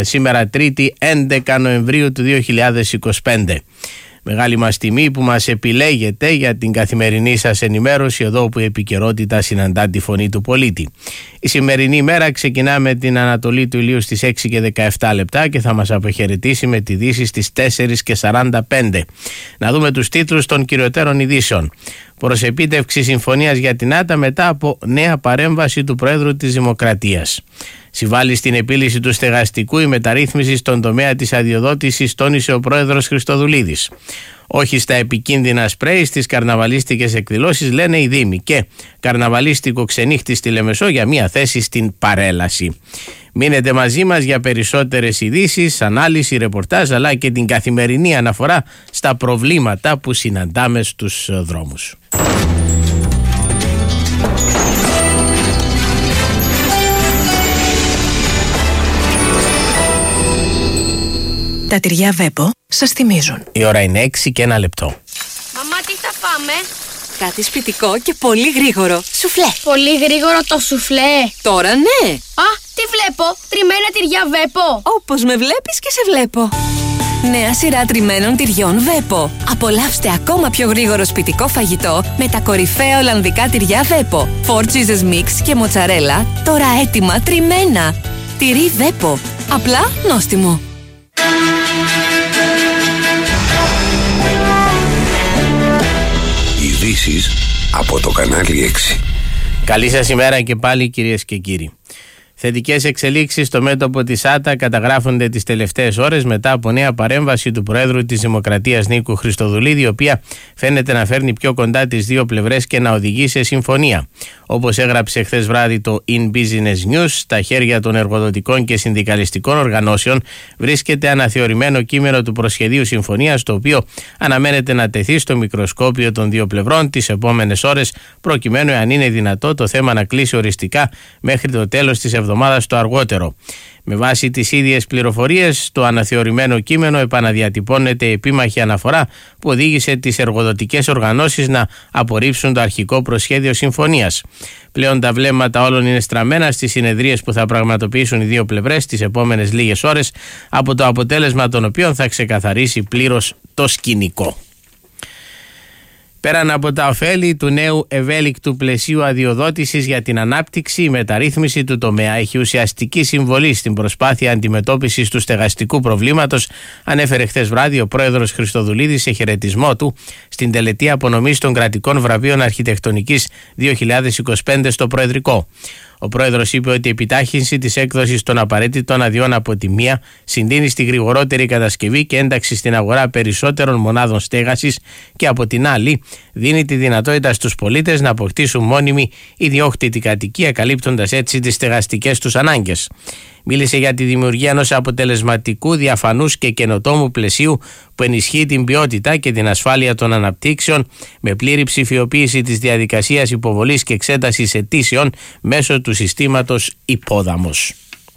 Σήμερα Τρίτη 11 Νοεμβρίου του 2025. Μεγάλη μας τιμή που μας επιλέγετε για την καθημερινή σας ενημέρωση εδώ που η επικαιρότητα συναντά τη φωνή του πολίτη. Η σημερινή ημέρα ξεκινά με την ανατολή του ηλίου στις 6 και 17 λεπτά και θα μας αποχαιρετήσει με τη δύση στις 4 και 45. Να δούμε τους τίτλους των κυριωτέρων ειδήσεων. Προς επίτευξη συμφωνίας για την ΆΤΑ μετά από νέα παρέμβαση του Προέδρου της Δημοκρατίας. Συμβάλλει στην επίλυση του στεγαστικού η μεταρρύθμιση στον τομέα της αδειοδότησης, τόνισε ο Πρόεδρος Χριστοδουλίδης. Όχι στα επικίνδυνα σπρέι στις καρναβαλίστικες εκδηλώσεις, λένε οι Δήμοι, και καρναβαλίστικο ξενύχτη στη Λεμεσό για μια θέση στην παρέλαση. Μείνετε μαζί μας για περισσότερες ειδήσεις, ανάλυση, ρεπορτάζ αλλά και την καθημερινή αναφορά στα προβλήματα που συναντάμε στους δρόμους. Τα τυριά Βέπο σας θυμίζουν. Η ώρα είναι 6 και 1 λεπτό. Μαμά, τι θα φάμε? Κάτι σπιτικό και πολύ γρήγορο. Σουφλέ. Πολύ γρήγορο το σουφλέ. Τώρα ναι. Α, τι βλέπω? Τριμμένα τυριά Βέπο. Όπως με βλέπεις και σε βλέπω. Νέα σειρά τριμμένων τυριών Βέπο. Απολαύστε ακόμα πιο γρήγορο σπιτικό φαγητό με τα κορυφαία ολλανδικά τυριά Βέπο. 4 cheeses mix και μοτσαρέλα, τώρα έτοιμα τριμμένα. Τυρί Βέπο. Απλά νόστιμο. Ειδήσεις από το κανάλι 6. Καλή σας ημέρα και πάλι, κυρίες και κύριοι. Θετικές εξελίξεις στο μέτωπο της ΆΤΑ καταγράφονται τις τελευταίες ώρες μετά από νέα παρέμβαση του Προέδρου της Δημοκρατίας Νίκου Χριστοδουλίδη, η οποία φαίνεται να φέρνει πιο κοντά τις δύο πλευρές και να οδηγεί σε συμφωνία. Όπως έγραψε χθες βράδυ το In Business News, στα χέρια των εργοδοτικών και συνδικαλιστικών οργανώσεων βρίσκεται αναθεωρημένο κείμενο του προσχεδίου συμφωνίας, το οποίο αναμένεται να τεθεί στο μικροσκόπιο των δύο πλευρών τις επόμενες ώρες, προκειμένου, αν είναι δυνατό, το θέμα να κλείσει οριστικά μέχρι το τέλος της εβδομάδας το αργότερο. Με βάση τις ίδιες πληροφορίες, το αναθεωρημένο κείμενο επαναδιατυπώνεται επίμαχη αναφορά που οδήγησε τις εργοδοτικές οργανώσεις να απορρίψουν το αρχικό προσχέδιο συμφωνίας. Πλέον τα βλέμματα όλων είναι στραμμένα στις συνεδρίες που θα πραγματοποιήσουν οι δύο πλευρές τις επόμενες λίγες ώρες, από το αποτέλεσμα των οποίων θα ξεκαθαρίσει πλήρως το σκηνικό. Πέραν από τα ωφέλη του νέου ευέλικτου πλαισίου αδειοδότησης για την ανάπτυξη, η μεταρρύθμιση του τομέα έχει ουσιαστική συμβολή στην προσπάθεια αντιμετώπισης του στεγαστικού προβλήματος, ανέφερε χθες βράδυ ο Πρόεδρος Χριστοδουλίδης σε χαιρετισμό του στην τελετή απονομής των κρατικών βραβείων αρχιτεκτονικής 2025 στο Προεδρικό. Ο Πρόεδρος είπε ότι η επιτάχυνση της έκδοσης των απαραίτητων αδειών από τη μία συντείνει στη γρηγορότερη κατασκευή και ένταξη στην αγορά περισσότερων μονάδων στέγασης και από την άλλη δίνει τη δυνατότητα στους πολίτες να αποκτήσουν μόνιμη ιδιόκτητη κατοικία, καλύπτοντας έτσι τις στεγαστικές τους ανάγκες. Μίλησε για τη δημιουργία ενός αποτελεσματικού, διαφανούς και καινοτόμου πλαισίου που ενισχύει την ποιότητα και την ασφάλεια των αναπτύξεων με πλήρη ψηφιοποίηση της διαδικασίας υποβολής και εξέτασης αιτήσεων μέσω του συστήματος Υπόδαμος.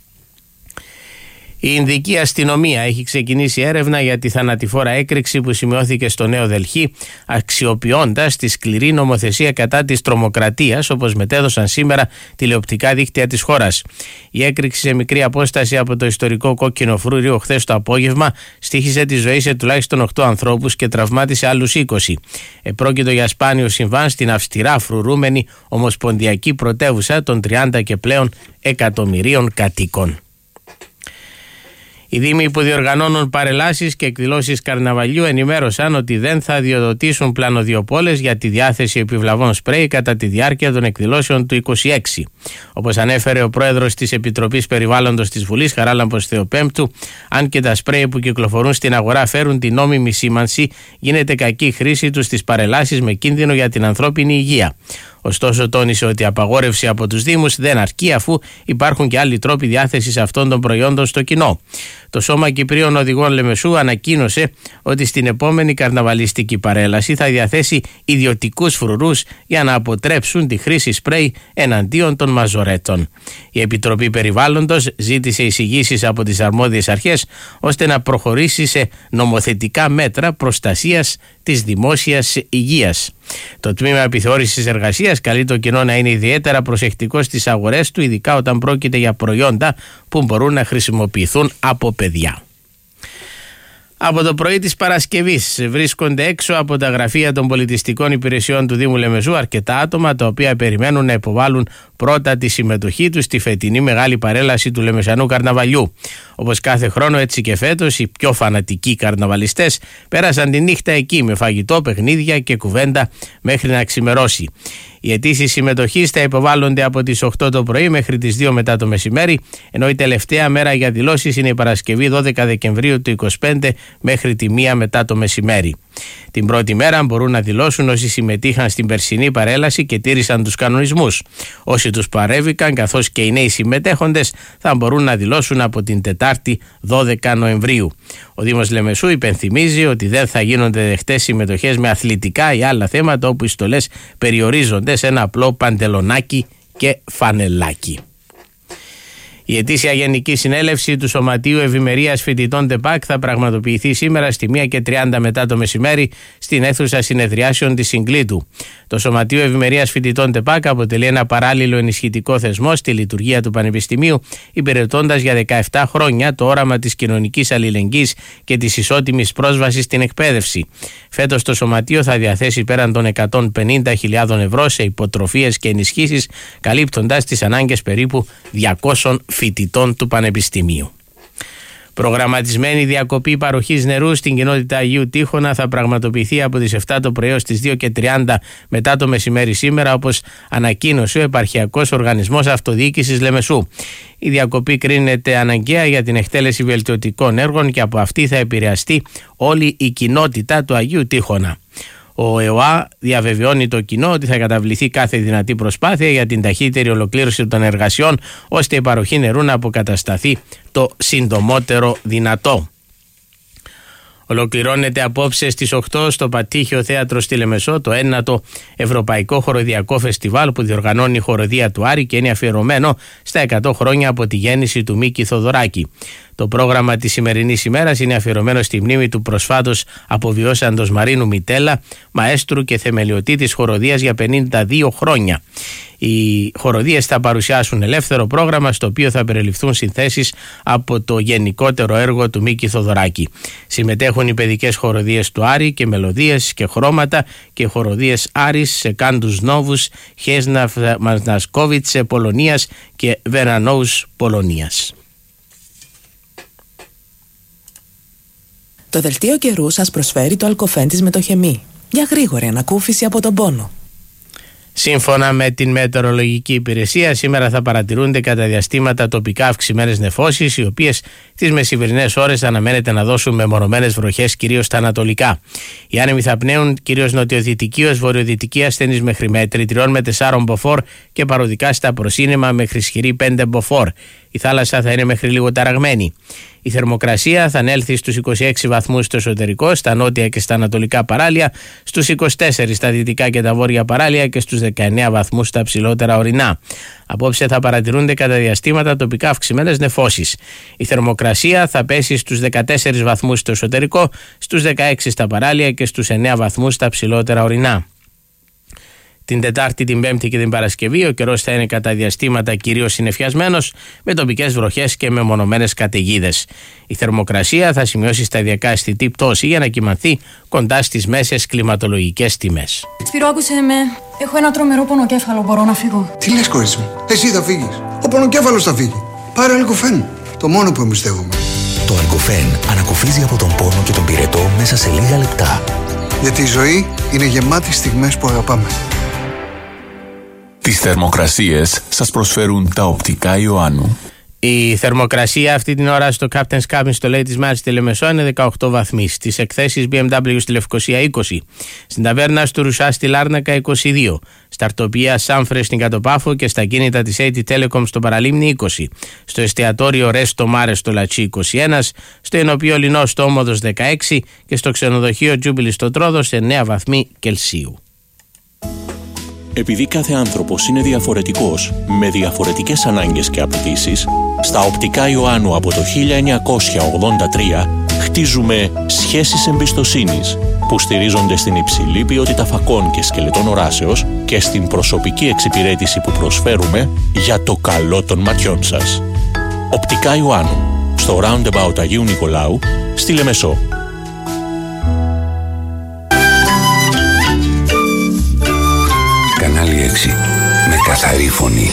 Η Ινδική αστυνομία έχει ξεκινήσει έρευνα για τη θανατηφόρα έκρηξη που σημειώθηκε στο Νέο Δελχή, αξιοποιώντας τη σκληρή νομοθεσία κατά της τρομοκρατίας, όπως μετέδωσαν σήμερα τηλεοπτικά δίκτυα της χώρας. Η έκρηξη σε μικρή απόσταση από το ιστορικό Κόκκινο Φρούριο χθες το απόγευμα στοίχισε τη ζωή σε τουλάχιστον 8 ανθρώπους και τραυμάτισε άλλους 20. Επρόκειτο για σπάνιο συμβάν στην αυστηρά φρουρούμενη ομοσπονδιακή πρωτεύουσα των 30 και πλέον εκατομμυρίων κατοίκων. Οι Δήμοι που διοργανώνουν παρελάσεις και εκδηλώσεις καρναβαλιού ενημέρωσαν ότι δεν θα αδειοδοτήσουν πλανοδιοπόλες για τη διάθεση επιβλαβών σπρέι κατά τη διάρκεια των εκδηλώσεων του 26. Όπως ανέφερε ο Πρόεδρος της Επιτροπής Περιβάλλοντος της Βουλής, Χαράλαμπος Θεοπέμπτου, αν και τα σπρέι που κυκλοφορούν στην αγορά φέρουν την νόμιμη σήμανση, γίνεται κακή χρήση τους στις παρελάσεις με κίνδυνο για την ανθρώπινη υγεία. Ωστόσο, τόνισε ότι η απαγόρευση από τους Δήμους δεν αρκεί, αφού υπάρχουν και άλλοι τρόποι διάθεσης αυτών των προϊόντων στο κοινό. Το Σώμα Κυπρίων Οδηγών Λεμεσού ανακοίνωσε ότι στην επόμενη καρναβαλιστική παρέλαση θα διαθέσει ιδιωτικούς φρουρούς για να αποτρέψουν τη χρήση σπρέι εναντίον των μαζορέτων. Η Επιτροπή Περιβάλλοντος ζήτησε εισηγήσεις από τις αρμόδιες αρχές ώστε να προχωρήσει σε νομοθετικά μέτρα προστασίας της δημόσιας υγείας. Το Τμήμα Επιθεώρησης Εργασίας καλεί το κοινό να είναι ιδιαίτερα προσεκτικό στις αγορές του, ειδικά όταν πρόκειται για προϊόντα που μπορούν να χρησιμοποιηθούν από παιδιά. Από το πρωί της Παρασκευής βρίσκονται έξω από τα γραφεία των πολιτιστικών υπηρεσιών του Δήμου Λεμεσού αρκετά άτομα τα οποία περιμένουν να υποβάλουν πρώτα τη συμμετοχή τους στη φετινή μεγάλη παρέλαση του Λεμεσανού Καρναβαλιού. Όπως κάθε χρόνο, έτσι και φέτος, οι πιο φανατικοί καρναβαλιστές πέρασαν τη νύχτα εκεί με φαγητό, παιχνίδια και κουβέντα μέχρι να ξημερώσει. Οι αιτήσεις συμμετοχής θα υποβάλλονται από τις 8 το πρωί μέχρι τις 2 μετά το μεσημέρι, ενώ η τελευταία μέρα για δηλώσεις είναι η Παρασκευή 12 Δεκεμβρίου του 25 μέχρι τη 1 μετά το μεσημέρι. Την πρώτη μέρα μπορούν να δηλώσουν όσοι συμμετείχαν στην περσινή παρέλαση και τήρησαν τους κανονισμούς. Όσοι τους παρέβηκαν, καθώς και οι νέοι συμμετέχοντες, θα μπορούν να δηλώσουν από την Τετάρτη 12 Νοεμβρίου. Ο Δήμος Λεμεσού υπενθυμίζει ότι δεν θα γίνονται δεχτές συμμετοχές με αθλητικά ή άλλα θέματα όπου οι στολές περιορίζονται σε ένα απλό παντελονάκι και φανελάκι. Η ετήσια Γενική Συνέλευση του Σωματείου Ευημερίας Φοιτητών ΤΕΠΑΚ θα πραγματοποιηθεί σήμερα στη 1:30 μετά το μεσημέρι στην αίθουσα συνεδριάσεων της Συγκλήτου. Το Σωματείο Ευημερίας Φοιτητών ΤΕΠΑΚ αποτελεί ένα παράλληλο ενισχυτικό θεσμό στη λειτουργία του Πανεπιστημίου, υπηρετώντας για 17 χρόνια το όραμα της κοινωνικής αλληλεγγύης και της ισότιμης πρόσβασης στην εκπαίδευση. Φέτος το Σωματείο θα διαθέσει πέραν των 150.000 ευρώ σε υποτροφίες και ενισχύσεις, καλύπτοντας τις ανάγκες περίπου 200 φοιτητών του Πανεπιστημίου. Προγραμματισμένη διακοπή παροχής νερού στην κοινότητα Αγίου Τείχωνα θα πραγματοποιηθεί από τις 7 το πρωί ως τις 2:30 μετά το μεσημέρι σήμερα, όπως ανακοίνωσε ο Επαρχιακός Οργανισμός Αυτοδιοίκησης Λεμεσού. Η διακοπή κρίνεται αναγκαία για την εκτέλεση βελτιωτικών έργων και από αυτή θα επηρεαστεί όλη η κοινότητα του Αγίου Τείχωνα. Ο ΕΟΑ διαβεβαιώνει το κοινό ότι θα καταβληθεί κάθε δυνατή προσπάθεια για την ταχύτερη ολοκλήρωση των εργασιών, ώστε η παροχή νερού να αποκατασταθεί το συντομότερο δυνατό. Ολοκληρώνεται απόψε στις 8 στο Πατήχιο Θέατρο στη Λεμεσό το 9ο Ευρωπαϊκό Χοροδιακό Φεστιβάλ που διοργανώνει η Χοροδία του Άρη και είναι αφιερωμένο στα 100 χρόνια από τη γέννηση του Μίκη Θοδωράκη. Το πρόγραμμα της σημερινής ημέρας είναι αφιερωμένο στη μνήμη του προσφάτως αποβιώσαντος Μαρίνου Μιτέλα, μαέστρου και θεμελιωτή της χοροδίας για 52 χρόνια. Οι χοροδίες θα παρουσιάσουν ελεύθερο πρόγραμμα στο οποίο θα περιληφθούν συνθέσεις από το γενικότερο έργο του Μίκη Θοδωράκη. Συμμετέχουν οι παιδικές χοροδίες του Άρη και μελωδίες και χρώματα και χοροδίες Άρης, Σεκάντους Νόβους, Χέσνα Μανασκόβιτς Πολωνίας και Βερανόους Πολωνίας. Το δελτίο καιρού σας προσφέρει το αλκοφέν της μετοχεμή για γρήγορη ανακούφιση από τον πόνο. Σύμφωνα με την Μετεωρολογική Υπηρεσία, σήμερα θα παρατηρούνται κατά διαστήματα τοπικά αυξημένες νεφώσεις, οι οποίες τις μεσημερινές ώρες αναμένεται να δώσουν μεμονωμένες βροχές κυρίως στα ανατολικά. Οι άνεμοι θα πνέουν κυρίως νοτιοδυτική ως βορειοδυτική ασθενής μέχρι μέτρη 3 με 4 μποφόρ και παροδικά στα προσύννεμα μέχρι ισχυρή 5 μποφόρ. Η θάλασσα θα είναι μέχρι λίγο ταραγμένη. Η θερμοκρασία θα ανέλθει στους 26 βαθμούς στο εσωτερικό, στα νότια και στα ανατολικά παράλια, στους 24 στα δυτικά και τα βόρεια παράλια και στους 19 βαθμούς στα ψηλότερα ορεινά. Απόψε θα παρατηρούνται κατά διαστήματα τοπικά αυξημένες νεφώσεις. Η θερμοκρασία θα πέσει στους 14 βαθμούς στο εσωτερικό, στους 16 στα παράλια και στους 9 βαθμούς στα ψηλότερα ορεινά. Την Τετάρτη, την Πέμπτη και την Παρασκευή ο καιρός θα είναι κατά διαστήματα κυρίως συννεφιασμένος, με τοπικές βροχές και μεμονωμένες καταιγίδες. Η θερμοκρασία θα σημειώσει σταδιακά αισθητή πτώση για να κυμανθεί κοντά στις μέσες κλιματολογικές τιμές. Σπύρο, άκουσε με. Έχω ένα τρομερό πονοκέφαλο. Μπορώ να φύγω? Τι λες, κορίτσι μου? Εσύ θα φύγεις. Ο πονοκέφαλος θα φύγει. Πάρε αλκοφέν. Το μόνο που εμπιστεύομαι. Το αλκοφέν ανακουφίζει από τον πόνο και τον πυρετό μέσα σε λίγα λεπτά. Γιατί η ζωή είναι γεμάτη στιγμές που αγαπάμε. Τις θερμοκρασίες σας προσφέρουν τα οπτικά Ιωάννου. Η θερμοκρασία αυτή την ώρα στο Captain's Cabin στο Ladies Match στη Λεμεσό είναι 18 βαθμοί. Στις εκθέσεις BMW στη Λευκοσία 20. Στην ταβέρνα του Ρουσά στη Λάρνακα 22. Στα αρτοπία Σάμφρε στην Κατοπάφο και στα κίνητα της AT Telecom στο Παραλίμνη 20. Στο εστιατόριο Ρέστο Μάρε στο Λατσί 21. Στο Ενωπείο Λινό στο Όμοδος 16. Και στο ξενοδοχείο Τζούμπιλι στο Τρόδο σε 9 βαθμοί Κελσίου. Επειδή κάθε άνθρωπος είναι διαφορετικός, με διαφορετικές ανάγκες και απαιτήσεις, στα Οπτικά Ιωάννου από το 1983 χτίζουμε σχέσεις εμπιστοσύνης που στηρίζονται στην υψηλή ποιότητα φακών και σκελετών οράσεως και στην προσωπική εξυπηρέτηση που προσφέρουμε για το καλό των ματιών σας. Οπτικά Ιωάννου, στο Roundabout Αγίου Νικολάου, στη Λεμεσό. Κανάλι 6. Με καθαρή φωνή.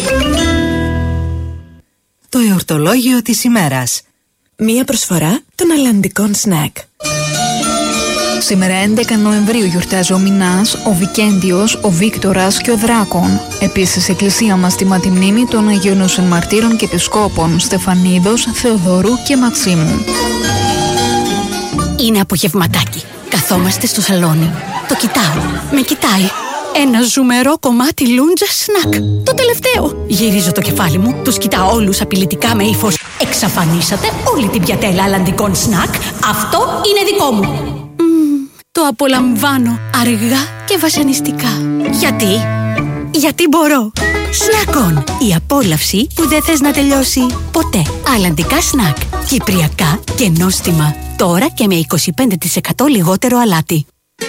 Το εορτολόγιο της ημέρας. Μία προσφορά των αλλαντικών σνακ. Σήμερα 11 Νοεμβρίου γιορτάζει ο Μινάς, ο Βικέντιος, ο Βίκτορας και ο Δράκων. Επίσης, η εκκλησία μας τιμά τη μνήμη των Αγίων Μαρτύρων και Επισκόπων Στεφανίδος, Θεοδωρού και Μαξίμου. Είναι απογευματάκι. Καθόμαστε στο σαλόνι. Το κοιτάω. Με κοιτάει. Ένα ζουμερό κομμάτι λούντζα σνακ. Το τελευταίο. Γυρίζω το κεφάλι μου, τους κοιτάω όλους απειλητικά με ύφος. Εξαφανίσατε όλη την πιατέλα αλλαντικών σνακ. Αυτό είναι δικό μου. Το απολαμβάνω αργά και βασανιστικά. Γιατί μπορώ. Σνακών. Η απόλαυση που δεν θες να τελειώσει ποτέ. Αλλαντικά σνακ. Κυπριακά και νόστιμα. Τώρα και με 25% λιγότερο αλάτι.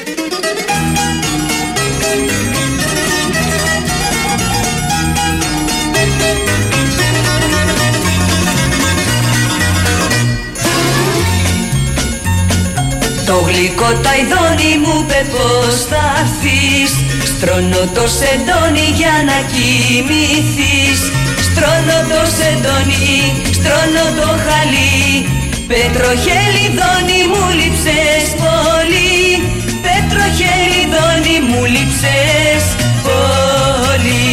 Το γλυκό ταϊδόνι μου πε πως θα έρθεις. Στρώνω το σεντόνι για να κοιμηθείς. Στρώνω το σεντόνι, στρώνω το χαλί. Πετροχελιδόνι μου λείψες πολύ. Πετροχελιδόνι μου λείψες πολύ.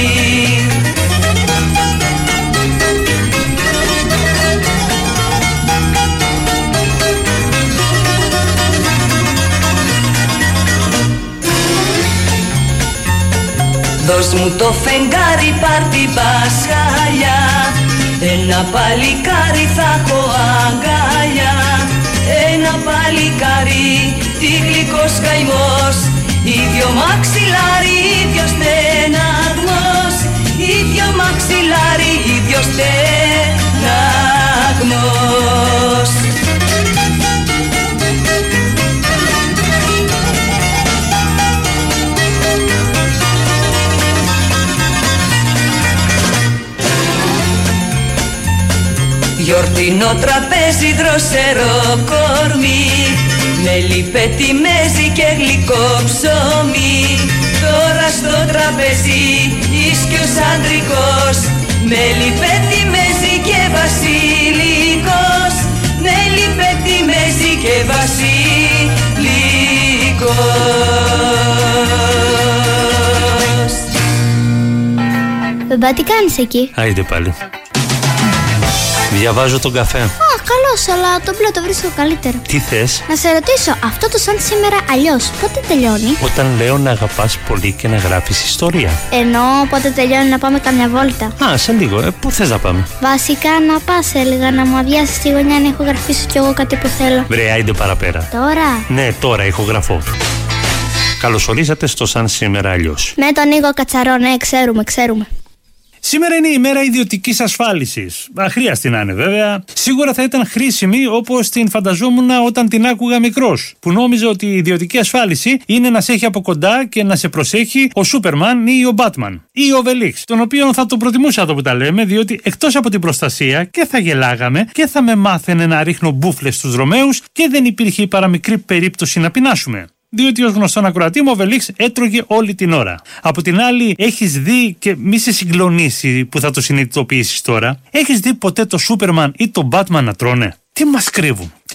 Δώσ' μου το φεγγάρι, πάρ' την πασχαλιά. Ένα παλικάρι θα έχω αγκαλιά. Ένα παλικάρι, τι γλυκός καημός. Ίδιο μαξιλάρι, ίδιο στεναγμός. Ίδιο μαξιλάρι, ίδιο στεναγμός. Γιορτινό τραπέζι, δροσερό κορμί. Μέλι, πετιμέζι και γλυκό ψωμί. Τώρα στο τραπέζι ίσκιος αντρικός. Μέλι, πετιμέζι και βασιλικός. Μέλι, πετιμέζι και βασιλικός. Μπαμπά, τι κάνεις εκεί? Άιντε πάλι. Διαβάζω τον καφέ. Καλώς, αλλά το μπλε το βρίσκω καλύτερο. Τι θες? Να σε ρωτήσω, αυτό το σαν σήμερα αλλιώς, πότε τελειώνει? Όταν λέω να αγαπάς πολύ και να γράφεις ιστορία. Ενώ πότε τελειώνει να πάμε καμιά βόλτα. Α, σε λίγο. Πού θες να πάμε? Βασικά να πας, έλεγα, να μου αδειάσεις τη γωνιά να ηχογραφήσω κι εγώ κάτι που θέλω. Βρε, άιντε παραπέρα. Τώρα? Ναι, τώρα ηχογραφώ. Καλωσορίσατε στο σαν σήμερα αλλιώς. Με τον Νίκο Κατσαρό, ναι, ξέρουμε. Σήμερα είναι η μέρα ιδιωτικής ασφάλισης. Αχρίαστη να είναι βέβαια. Σίγουρα θα ήταν χρήσιμη όπως την φανταζόμουν όταν την άκουγα μικρός. Που νόμιζα ότι η ιδιωτική ασφάλιση είναι να σε έχει από κοντά και να σε προσέχει ο Σούπερμαν ή ο Μπάτμαν ή ο Βελίξ. Τον οποίο θα το προτιμούσα εδώ που τα λέμε, διότι εκτός από την προστασία και θα γελάγαμε και θα με μάθαινε να ρίχνω μπούφλες στους Ρωμαίους και δεν υπήρχε η παραμικρή περίπτωση να πεινάσουμε. Διότι ως γνωστόν ακροατή μου ο Βελίξ έτρωγε όλη την ώρα. Από την άλλη, έχεις δει, και μη σε συγκλονίσει που θα το συνειδητοποιήσεις τώρα, έχεις δει ποτέ το Σούπερμαν ή το Μπάτμαν να τρώνε? Τι μας κρύβουν?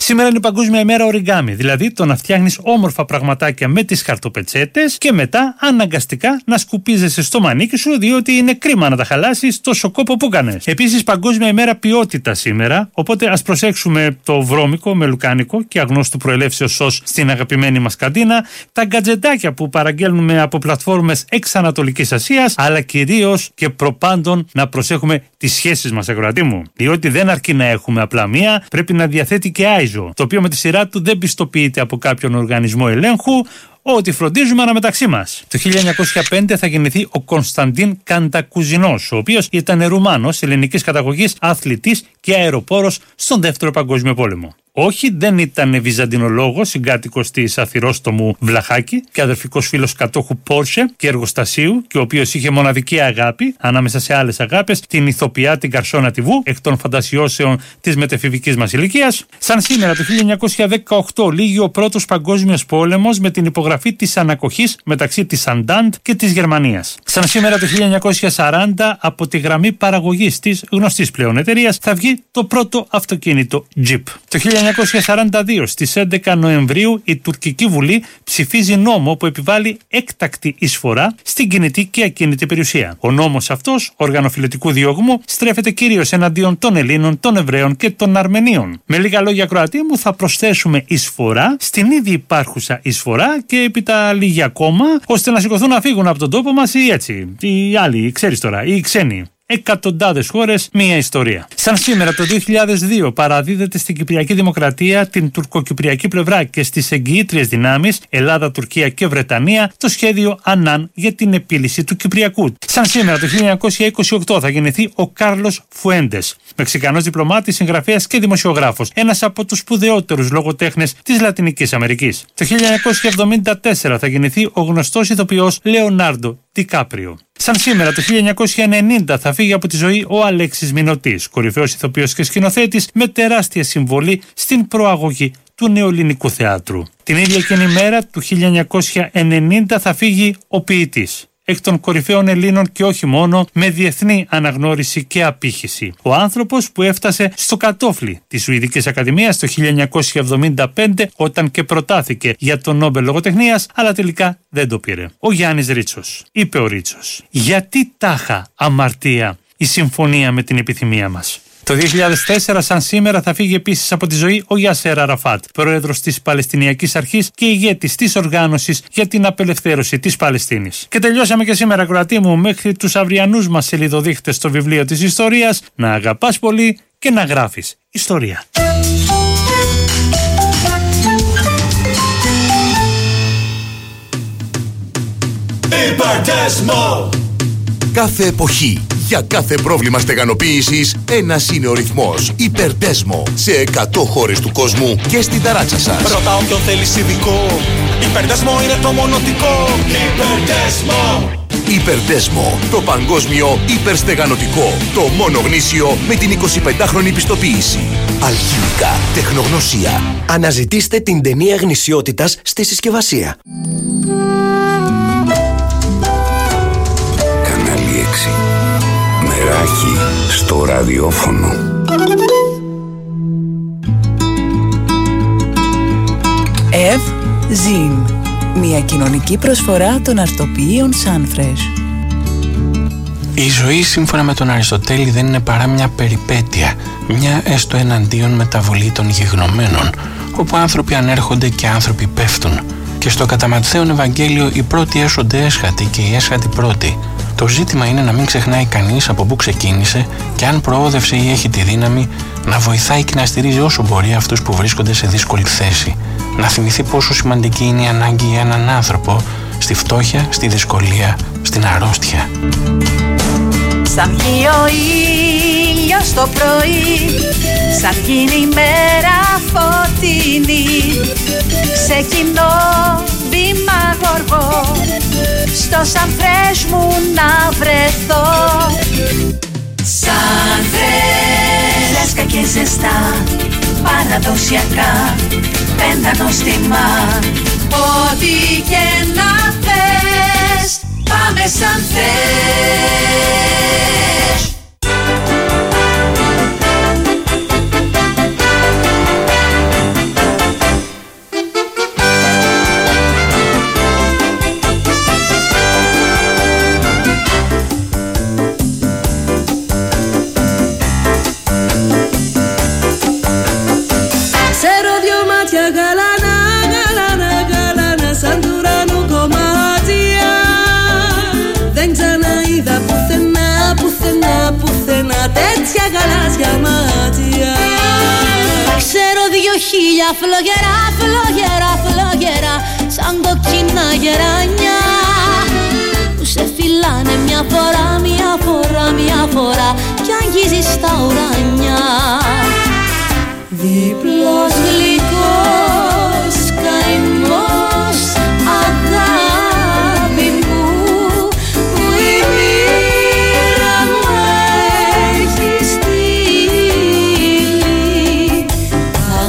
Σήμερα είναι η Παγκόσμια ημέρα οριγκάμι, δηλαδή το να φτιάχνεις όμορφα πραγματάκια με τις χαρτοπετσέτες και μετά αναγκαστικά να σκουπίζεσαι στο μανίκι σου, διότι είναι κρίμα να τα χαλάσεις τόσο κόπο που κάνες. Επίσης, Παγκόσμια ημέρα ποιότητα σήμερα, οπότε ας προσέξουμε το βρώμικο με λουκάνικο και αγνώστου προελεύσεως σως στην αγαπημένη μας καντίνα, τα γκατζετάκια που παραγγέλνουμε από πλατφόρμες εξ Ανατολικής Ασίας, αλλά κυρίως και προπάντων να προσέχουμε τις σχέσεις μας, ακροατή μου. Διότι δεν αρκεί να έχουμε απλά μία, πρέπει να διαθέτει και άιζο, το οποίο με τη σειρά του δεν πιστοποιείται από κάποιον οργανισμό ελέγχου, ότι φροντίζουμε αναμεταξύ μας. Το 1905 θα γεννηθεί ο Κωνσταντίν Καντακουζινός, ο οποίος ήταν Ρουμάνος ελληνικής καταγωγής, αθλητής και αεροπόρος στον Δεύτερο Παγκόσμιο Πόλεμο. Όχι, δεν ήταν βυζαντινολόγος, συγκάτοικος της Αθυρόστομου Βλαχάκη και αδερφικός φίλος κατόχου Πόρσε και εργοστασίου, και ο οποίος είχε μοναδική αγάπη, ανάμεσα σε άλλες αγάπες, την ηθοποιά την Καρσόνα Τιβού, εκ των φαντασιώσεων της μετεφηβικής μας ηλικίας. Σαν σήμερα, το 1918, λήγει ο Πρώτος Παγκόσμιος Πόλεμος με την υπογραφή της ανακοχής μεταξύ της Αντάντ και της Γερμανίας. Σαν σήμερα, το 1940, από τη γραμμή παραγωγής της γνωστής πλέον εταιρείας θα βγει το πρώτο αυτοκίνητο Jeep. Το 1942, στις 11 Νοεμβρίου, η Τουρκική Βουλή ψηφίζει νόμο που επιβάλλει έκτακτη εισφορά στην κινητή και ακίνητη περιουσία. Ο νόμος αυτός, οργανοφιλετικού διωγμού, στρέφεται κυρίως εναντίον των Ελλήνων, των Εβραίων και των Αρμενίων. Με λίγα λόγια, ακροατή μου, θα προσθέσουμε εισφορά στην ήδη υπάρχουσα εισφορά και έπειτα λίγη ακόμα, ώστε να σηκωθούν να φύγουν από τον τόπο μας ή έτσι. Οι άλλοι, ξέρεις τώρα, οι ξένοι. Εκατοντάδες χώρες, μία ιστορία. Σαν σήμερα, το 2002, παραδίδεται στην Κυπριακή Δημοκρατία, την τουρκοκυπριακή πλευρά και στις εγγυήτριες δυνάμεις Ελλάδα, Τουρκία και Βρετανία το σχέδιο Ανάν για την επίλυση του Κυπριακού. Σαν σήμερα, το 1928, θα γεννηθεί ο Κάρλος Φουέντες, Μεξικανός διπλωμάτης, συγγραφέας και δημοσιογράφος, ένας από τους σπουδαιότερους λογοτέχνες της Λατινικής Αμερικής. Το 1974 θα γεννηθεί ο γνωστός ηθοποιός Λεωνάρντο Ντικάπριο. Σαν σήμερα, το 1990, θα φύγει από τη ζωή ο Αλέξης Μινωτής, κορυφαίος ηθοποιός και σκηνοθέτης με τεράστια συμβολή στην προαγωγή του νεοελληνικού θεάτρου. Την ίδια εκείνη μέρα, του 1990, θα φύγει ο ποιητής, εκ των κορυφαίων Ελλήνων και όχι μόνο, με διεθνή αναγνώριση και απήχηση. Ο άνθρωπος που έφτασε στο κατόφλι της Σουηδικής Ακαδημίας το 1975, όταν και προτάθηκε για τον Νόμπελ Λογοτεχνίας, αλλά τελικά δεν το πήρε. Ο Γιάννης Ρίτσος. Είπε ο Ρίτσος: γιατί τάχα αμαρτία η συμφωνία με την επιθυμία μας. Το 2004, σαν σήμερα, θα φύγει επίσης από τη ζωή ο Γιασέρ Αραφάτ, πρόεδρος της Παλαιστινιακής Αρχής και ηγέτης της οργάνωσης για την απελευθέρωση της Παλαιστίνης. Και τελειώσαμε και σήμερα, ακροατή μου, μέχρι τους αυριανούς μας σελιδοδείχτες στο βιβλίο της ιστορίας, να αγαπάς πολύ και να γράφεις ιστορία. Υπερτέσμο! Κάθε εποχή, για κάθε πρόβλημα στεγανοποίησης, ένας είναι ο ρυθμός. Υπερτέσμο. Σε 100 χώρες του κόσμου και στην ταράτσα σας. Ρώτα όποιον θέλεις ειδικό. Υπερτέσμο είναι το μονοτικό. Υπερτέσμο. Υπερτέσμο. Το παγκόσμιο υπερστεγανωτικό. Το μόνο γνήσιο με την 25χρονη πιστοποίηση. Αλχημικά. Τεχνογνωσία. Αναζητήστε την ταινία γνησιότητας στη συσκευασία. Κανάλι 6. Μεράκι στο ραδιόφωνο. Ζιν. Μια κοινωνική προσφορά των αρτοποιείων Sunfresh. Η ζωή, σύμφωνα με τον Αριστοτέλη, δεν είναι παρά μια περιπέτεια, μια έστω εναντίον μεταβολή των γεγνωμένων, όπου άνθρωποι ανέρχονται και άνθρωποι πέφτουν. Και στο κατά Ματθαίον Ευαγγέλιο οι πρώτοι έσονται έσχατοι και οι έσχατοι πρώτοι. Το ζήτημα είναι να μην ξεχνάει κανείς από πού ξεκίνησε και αν προόδευσε ή έχει τη δύναμη να βοηθάει και να στηρίζει όσο μπορεί αυτούς που βρίσκονται σε δύσκολη θέση. Να θυμηθεί πόσο σημαντική είναι η ανάγκη για έναν άνθρωπο στη φτώχεια, στη δυσκολία, στην αρρώστια. Σαν βγει ο ήλιος το πρωί, σαν γίνει η μέρα φωτεινή, σε κοινό βήμα γοργό, στο Sunfresh μου να βρεθώ. Sunfresh, φρέσκα και ζεστά, παραδοσιακά, πέντα νόστιμα. Ό,τι και να θες, πάμε Sunfresh. χίλια φλογερά, φλογερά, φλογερά, σαν κοκκίνα γεράνια που σε φυλάνε μια φορά, μια φορά, μια φορά κι αγγίζεις τα ουράνια. Δίπλος γλυκός καημός, αγάπη μου, που η μοίρα μου έχει στείλει. Τα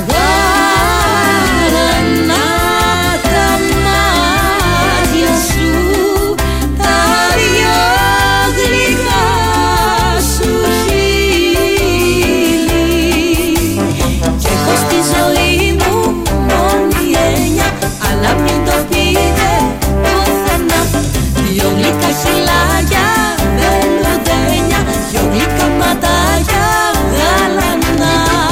γαλανά τα μάτια σου, τα δυο γλυκά σου χείλη. Κι έχω στη ζωή μου μόνη έννοια, αλλά μην το πείτε πουθενά. Δυο γλυκά χειλάκια με λουδένια, δυο γλυκά ματάκια γαλανά.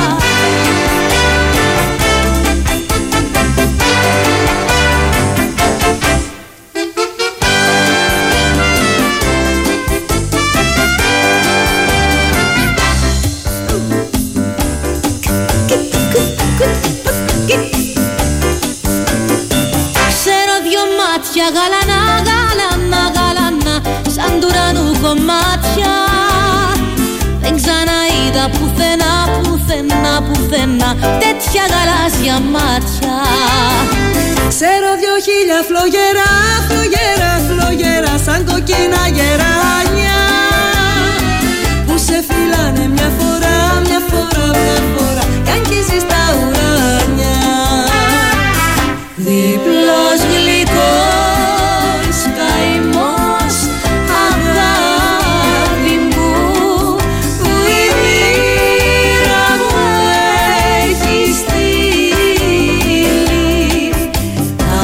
Ξέρω δυο μάτια γαλανά, γαλανά, γαλανά, σαν του ουρανού κομμάτια. Δεν ξαναείδα πουθενά, πουθενά, πουθενά τέτοια γαλάζια μάτια. Ξέρω δυο χίλια φλογερά, φλογερά, φλογερά, σαν κοκκίνα γεράνια που σε φυλάνε μια φορά, μια φορά, μια φορά κι αγγίζεις τα ουράνια. Δίπλος γλυκός καημός, αγάπη μου, που η μοίρα μου έχει στείλει. Τα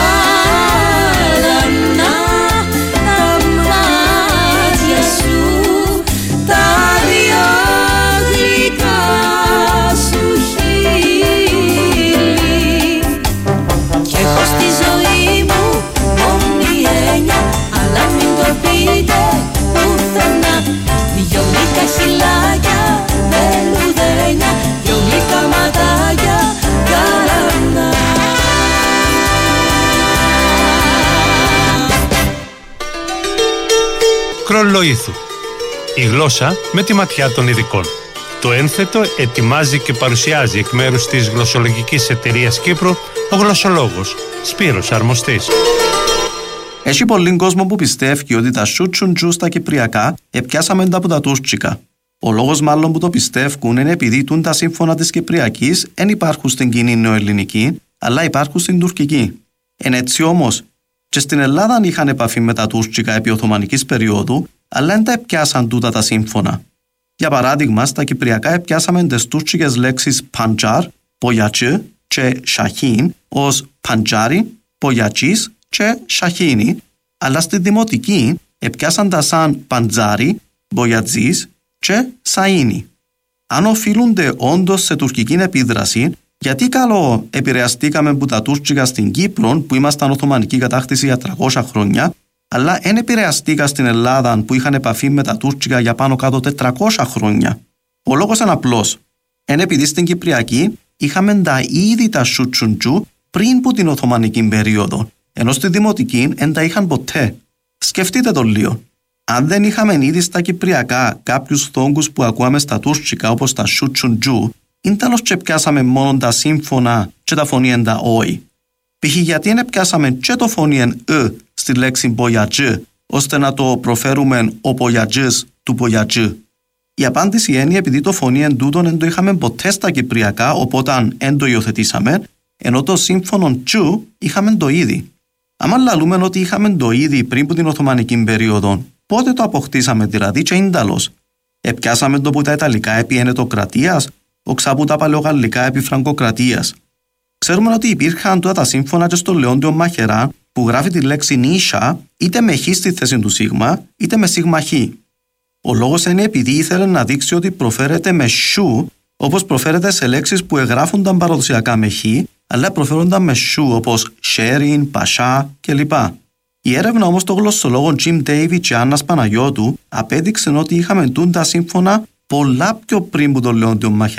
γαλανά τα μάτια σου, τα δυο γλυκά σου χείλη. Κι έχω στη ζωή μου μόνη έννοια, αλλά μην το πείτε πουθενά. Δυο γλυκά χειλάκια με λουδένια, δυο γλυκά ματάκια γαλανά. Κρολοήθου. Η γλώσσα με τη ματιά των ειδικών. Το ένθετο ετοιμάζει και παρουσιάζει εκ μέρους της Γλωσσολογικής Εταιρείας Κύπρου ο γλωσσολόγος Σπύρος Αρμοστής. Έχει πολλοί κόσμο που πιστεύει ότι τα σούτσουντζου στα κυπριακά επιάσαμε τα από τα τουρκικά. Ο λόγος μάλλον που το πιστεύουν είναι επειδή τα σύμφωνα της Κυπριακής δεν υπάρχουν στην κοινή νεοελληνική, αλλά υπάρχουν στην τουρκική. Εν έτσι όμως, και στην Ελλάδα είχαν επαφή με τα τουρκικά επί Οθωμανικής περίοδου, αλλά δεν τα επιάσαν τούτα τα σύμφωνα. Για παράδειγμα, στα κυπριακά επιάσαμε τις τουρκικές λέξεις παντζάρ, πογιατσί και σαχίν ως παντζάρι, πογιατσίς και σαχίνι, αλλά στη δημοτική επιάσαν τα σαν παντζάρι, μπογιατζής και σαΐνι. Αν οφείλονται όντως σε τουρκική επίδραση, γιατί καλό επηρεαστήκαμε από τα τουρκικά στην Κύπρο που ήμασταν Οθωμανική κατάκτηση για 300 χρόνια, αλλά δεν επηρεαστήκα στην Ελλάδα που είχαν επαφή με τα τουρκικά για πάνω κάτω 400 χρόνια. Ο λόγος είναι απλός. Είναι επειδή στην Κυπριακή είχαμε τα ήδη τα σούτσουντζου πριν που την Οθωμανική περίοδο, ενώ στη δημοτική δεν τα είχαν ποτέ. Σκεφτείτε το λίγο. Αν δεν είχαμε ήδη στα Κυπριακά κάποιους θόγκους που ακούαμε στα τουρκικά όπως τα σούτσουντζου, είναι τέλος και πιάσαμε μόνο τα σύμφωνα και τα φωνήεν τα όι. Π.χ. γιατί δεν πιάσαμε και το φωνήεν στη λέξη μπογιατζί, ώστε να το προφέρουμε ο μπογιατζής του μπογιατζί. Η απάντηση είναι επειδή το φωνήεν τούτον δεν το είχαμε ποτέ στα Κυπριακά, οπότε δεν το υιοθετήσαμε, ενώ το σύμφωνο τσου είχαμε το ήδη. Αν λαλούμε ότι είχαμε το ήδη πριν από την Οθωμανική περίοδο, πότε το αποκτήσαμε δηλαδή και είναι τέλος. Επιάσαμε το που τα Ιταλικά επί Ενετοκρατίας, οξά που τα Παλαιογαλλικά επί Φραγκοκρατίας. Ξέρουμε ότι υπήρχαν τώρα τα σύμφωνα και στο Λεόντιο Μαχερά που γράφει τη λέξη νίσια είτε με χ στη θέση του σίγμα είτε με σίγμα χ. Ο λόγος είναι επειδή ήθελε να δείξει ότι προφέρεται με σου όπως προφέρεται σε λέξεις που εγγράφονταν παραδοσιακά με χ, αλλά προφέρονταν με σου όπως sharing, πασά κλπ. Η έρευνα όμως των γλωσσολόγων Jim Davy και Άννας Παναγιώτου απέδειξε ότι είχαμε τα σύμφωνα πολλά πιο πριν που το Λεόντιο Μαχερά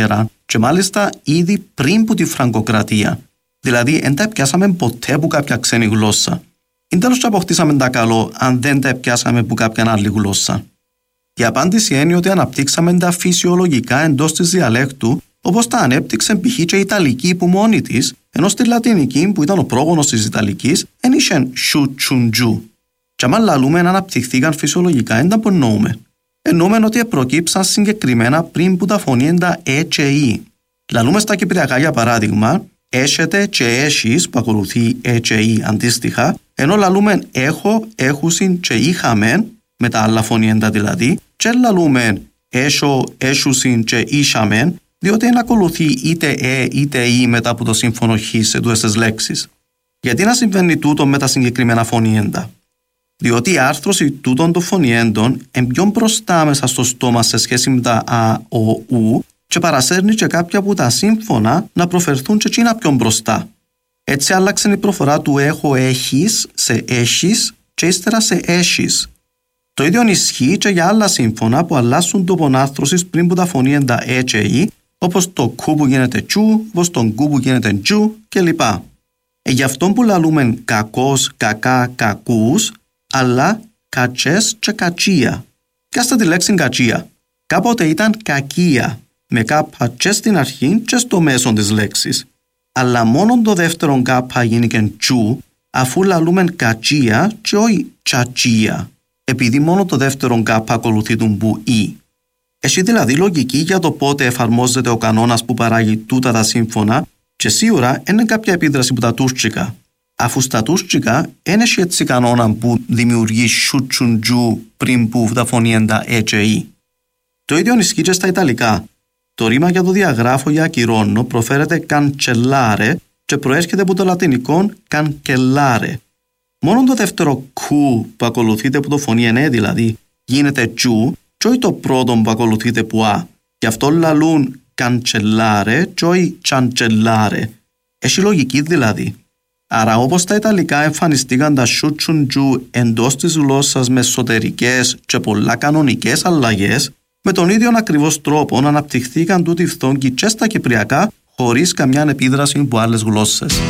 και μάλιστα ήδη πριν που τη Φραγκοκρατία. Δηλαδή, δεν τα πιάσαμε ποτέ που κάποια ξένη γλώσσα. Είναι τέλος και αποκτήσαμε τα καλό αν δεν τα πιάσαμε που κάποια άλλη γλώσσα. Η απάντηση είναι ότι αναπτύξαμε τα φυσιολογικά εντός της διαλέκτου, όπως τα ανέπτυξε π.χ. και η Ιταλική που μόνη της, ενώ στη Λατινική που ήταν ο πρόγονος της Ιταλικής, δεν είχε σου τσουντζού. Και άμα λαλούμε να αναπτυχθήκαν φυσιολογικά, δεν τα εννοούμε. Εννοούμε ότι προκύψαν συγκεκριμένα πριν που τα φωνή τα ε και η. Λαλούμε στα κυπριακά για παράδειγμα, έσχεται και έσχεις που ακολουθεί ε και η αντίστοιχα, ενώ λαλούμε έχω, έχουσιν και είχαμεν, με τα άλλα φωνήεντα δηλαδή, και λαλούμε έσω, έσουσιν και ήσαμεν, διότι δεν ακολουθεί είτε είτε ή μετά από το σύμφωνο χ σε τούτες λέξεις. Γιατί να συμβαίνει τούτο με τα συγκεκριμένα φωνήεντα? Διότι η άρθρωση τούτων των φωνήεντων είναι πιο μπροστά μέσα στο στόμα σε σχέση με τα α, ο, ου και παρασέρνει και κάποια από τα σύμφωνα να προφερθούν και εκείνα πιο μπροστά. Έτσι άλλαξε η προφορά του έχω, έχεις σε έχεις και ύστερα σε έχεις. Το ίδιο ισχύει και για άλλα σύμφωνα που αλλάσουν τόπον άρθρωσης πριν που τα φωνήεντα ε και η, όπως το κου που γίνεται τσου, όπως το γκου που γίνεται τζου κλπ. Γι' αυτό που λαλούμε κακός, κακά, κακούς, αλλά κατσές και κατσία. Πιάστε τη λέξη κατσία. Κάποτε ήταν κακία, με κάπα και στην αρχή και στο μέσο της λέξης. Αλλά μόνο το δεύτερο κάπα γίνηκε τσου, αφού λαλούμε κατσία και όχι τσατσία, επειδή μόνο το δεύτερο κάπα ακολουθεί τον που ή. Έχει δηλαδή λογική για το πότε εφαρμόζεται ο κανόνας που παράγει τούτα τα σύμφωνα και σίγουρα είναι κάποια επίδραση που τα τουρκικά. Αφού στα τουρκικά δεν έχει έτσι κανόνα που δημιουργεί σουτσουντζού πριν που τα φωνήεντα ε και η. Το ίδιο ισχύει και στα ιταλικά. Το ρήμα για το διαγράφω για ακυρώνω προφέρεται cancellare και προέρχεται από το λατινικό cancellare. Μόνο το δεύτερο κου που ακολουθείται από το φωνή ενέ δηλαδή γίνεται τσου και όχι το πρώτο που ακολουθείται που α. Γι' αυτό λαλούν cancellare και όχι cancellare. Έχει λογική δηλαδή. Άρα όπως τα Ιταλικά εμφανιστήκαν τα σουτσουντζού εντός της γλώσσας με εσωτερικές και πολλά κανονικές αλλαγές, με τον ίδιο ακριβώς τρόπο αναπτυχθήκαν τούτοι φθόγκοι και στα κυπριακά χωρίς καμιά επίδραση από άλλες γλώσσες.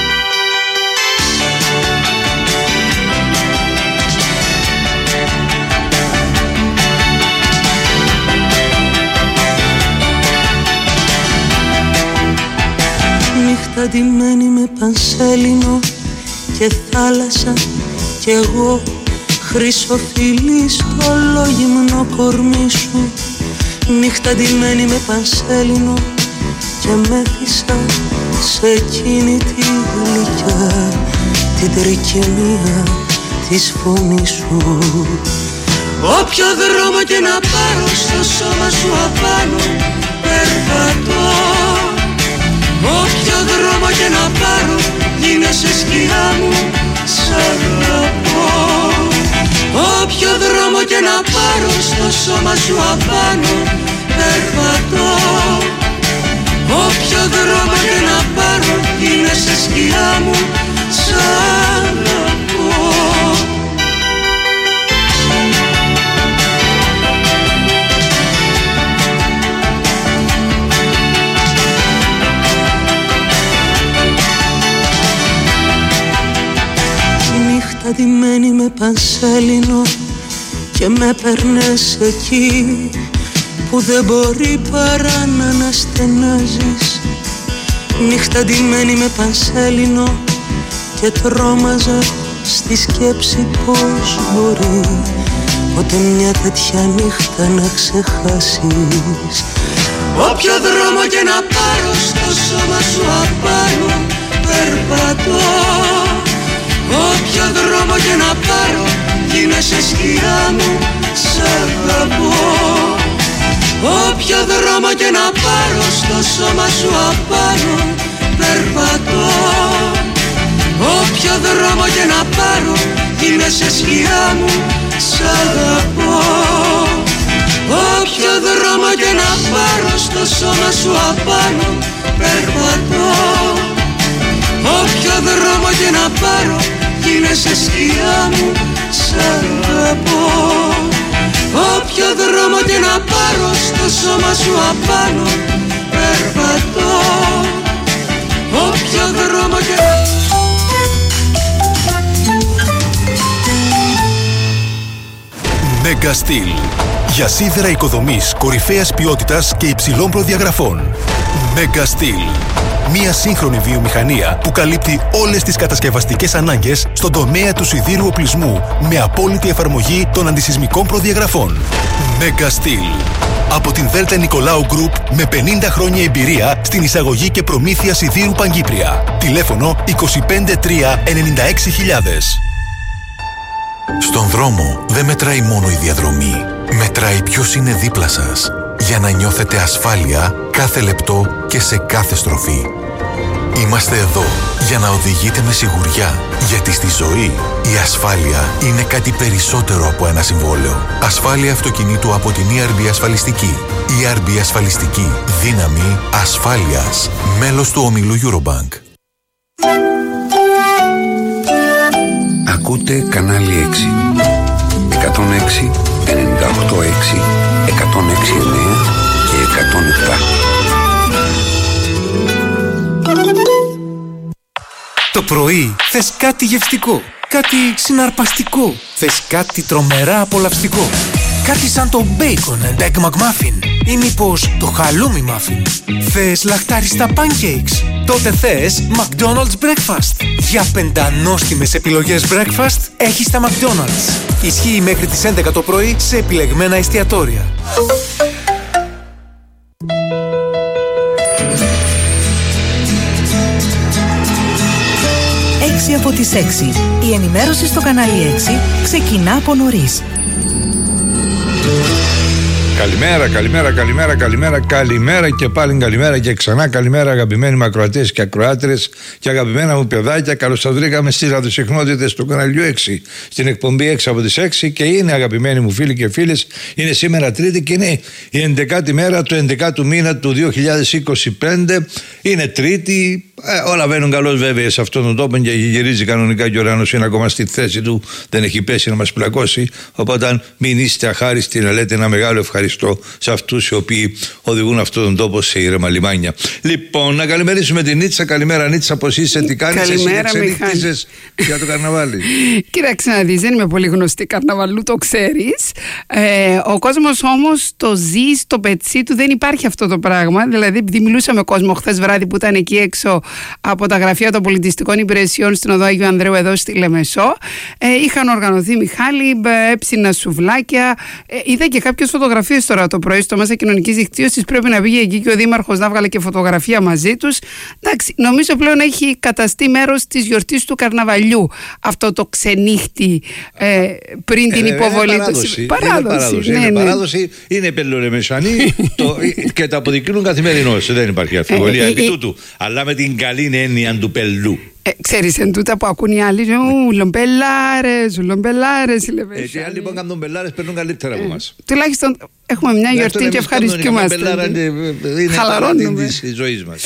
Νύχτα ντυμένη με πανσέλινο και θάλασσα κι εγώ χρυσοφυλλή στο λογιμνό κορμί σου. Νύχτα ντυμένη με πανσέλινο και μέθησα σε εκείνη τη γλυκιά την τρικυμία της φωνής σου. Όποιο δρόμο και να πάρω στο σώμα σου απάνω περπατώ. Όποιο δρόμο και να πάρω γίνεσαι σκιά μου, σ' αγαπώ. Όποιο δρόμο και να πάρω στο σώμα σου απάνω περπατώ. Όποιο δρόμο και να πάρω γίνεσαι σκιά μου, σ' αγαπώ. Ντυμένη με πανσέλινο και με περνές εκεί που δεν μπορεί παρά να αναστενάζεις. Νύχτα ντυμένη με πανσέλινο και τρόμαζα στη σκέψη πως μπορεί ποτέ μια τέτοια νύχτα να ξεχάσεις. Όποιο δρόμο και να πάρω στο σώμα σου απάνω περπατώ. Όποιο δρόμο και να πάρω γίνεσαι σκιά μου, σ' αγαπώ. Όποιο δρόμο και να πάρω στο σώμα σου απάνω περπατώ. Όποιο δρόμο και να πάρω γίνεσαι σκιά μου, σ' αγαπώ. Όποιο δρόμο και να πάρω στο σώμα σου απάνω περπατώ. Όποιο δρόμο και να πάρω γίνεσαι σκιά μου, σ' αγαπώ. Όποιο δρόμο και να πάρω στο σώμα σου απάνω περπατώ. περπατώ όποιο δρόμο και... Mega Steel. Για σίδερα οικοδομής κορυφαίας ποιότητας και υψηλών προδιαγραφών. Mega Steel. Μια σύγχρονη βιομηχανία που καλύπτει όλες τις κατασκευαστικές ανάγκες στον τομέα του σιδήρου οπλισμού με απόλυτη εφαρμογή των αντισυσμικών προδιαγραφών. Mega Steel. Από την Δέλτα Νικολάου Group με 50 χρόνια εμπειρία στην εισαγωγή και προμήθεια σιδήρου Παγκύπρια. Τηλέφωνο 253 96.000. Στον δρόμο δεν μετράει μόνο η διαδρομή. Μετράει ποιος είναι δίπλα σας. Για να νιώθετε ασφάλεια κάθε λεπτό και σε κάθε στροφή. Είμαστε εδώ για να οδηγείτε με σιγουριά. Γιατί στη ζωή η ασφάλεια είναι κάτι περισσότερο από ένα συμβόλαιο. Ασφάλεια αυτοκινήτου από την ERB Ασφαλιστική. ERB Ασφαλιστική. Δύναμη ασφάλειας. Μέλος του ομίλου Eurobank. Ακούτε κανάλι 6. 106, 98,6, 106,9 και 107. Το πρωί θες κάτι γευστικό, κάτι συναρπαστικό, θες κάτι τρομερά απολαυστικό. Κάτι σαν το Bacon and Egg McMuffin ή μήπως το Halloumi Muffin. Θες λαχτάριστα pancakes? Τότε θες McDonald's Breakfast. Για πεντανόστιμες επιλογές breakfast έχεις τα McDonald's. Ισχύει μέχρι τις 11 το πρωί σε επιλεγμένα εστιατόρια. 6 από τις 6. Η ενημέρωση στο κανάλι 6 ξεκινά από νωρίς. Καλημέρα και πάλι καλημέρα και ξανά καλημέρα, αγαπημένοι μου ακροατές και ακροάτρες και αγαπημένα μου παιδάκια. Καλώς σας βρήκαμε στις ραδιοσυχνότητες του καναλιού 6, στην εκπομπή 6 από τις 6. Και είναι, αγαπημένοι μου φίλοι και φίλες, είναι σήμερα Τρίτη και είναι η 11η μέρα του 11ου μήνα του 2025. Είναι Τρίτη. Όλα βαίνουν καλώς βέβαια σε αυτόν τον τόπο και γυρίζει κανονικά και ο ουρανός είναι ακόμα στη θέση του, δεν έχει πέσει να μας πλακώσει. Οπότε μην είστε αχάριστοι να λέτε ένα μεγάλο ευχαριστώ σε αυτούς οι οποίοι οδηγούν αυτόν τον τόπο σε ήρεμα λιμάνια. Λοιπόν, να καλημερίσουμε την Νίτσα. Καλημέρα Νίτσα, πώς είσαι, τι κάνεις, εσύ εξελίχθησες για το καρναβάλι? Κοίταξε να δεις, δεν είμαι πολύ γνωστή καρναβαλού, το ξέρεις. Ο κόσμος όμως το ζει στο πετσί του, δεν υπάρχει αυτό το πράγμα. Δηλαδή, επειδή μιλούσα με κόσμο χθες βράδυ που ήταν εκεί έξω από τα γραφεία των πολιτιστικών υπηρεσιών στην οδό Αγίου Ανδρέου εδώ στη Λεμεσό, είχαν οργανωθεί, Μιχάλη, έψινα σουβλάκια. Είδα και κάποιες φωτογραφίες τώρα το πρωί στο μέσα κοινωνικής δικτύωσης. Πρέπει να πήγε εκεί και ο Δήμαρχος να βγάλε και φωτογραφία μαζί τους. Εντάξει, νομίζω πλέον έχει καταστεί μέρος της γιορτής του καρναβαλιού αυτό το ξενύχτη πριν την υποβολή του. Παράδοση. Είναι πελωρεμεσανή και τα αποδεικνύουν καθημερινώς. Δεν υπάρχει αφιβολία επί τούτου. Αλλά με την καλή έννοια του πελού. Ξέρεις εν τούτα που ακούν οι άλλοι, ουλομπελάρες, οι άλλοι που κάνουν μπελάρες παίρνουν καλύτερα από εμάς. Τουλάχιστον έχουμε μια γιορτή και ευχαριστούμαστε. Είναι παράδειγμα της ζωής μας.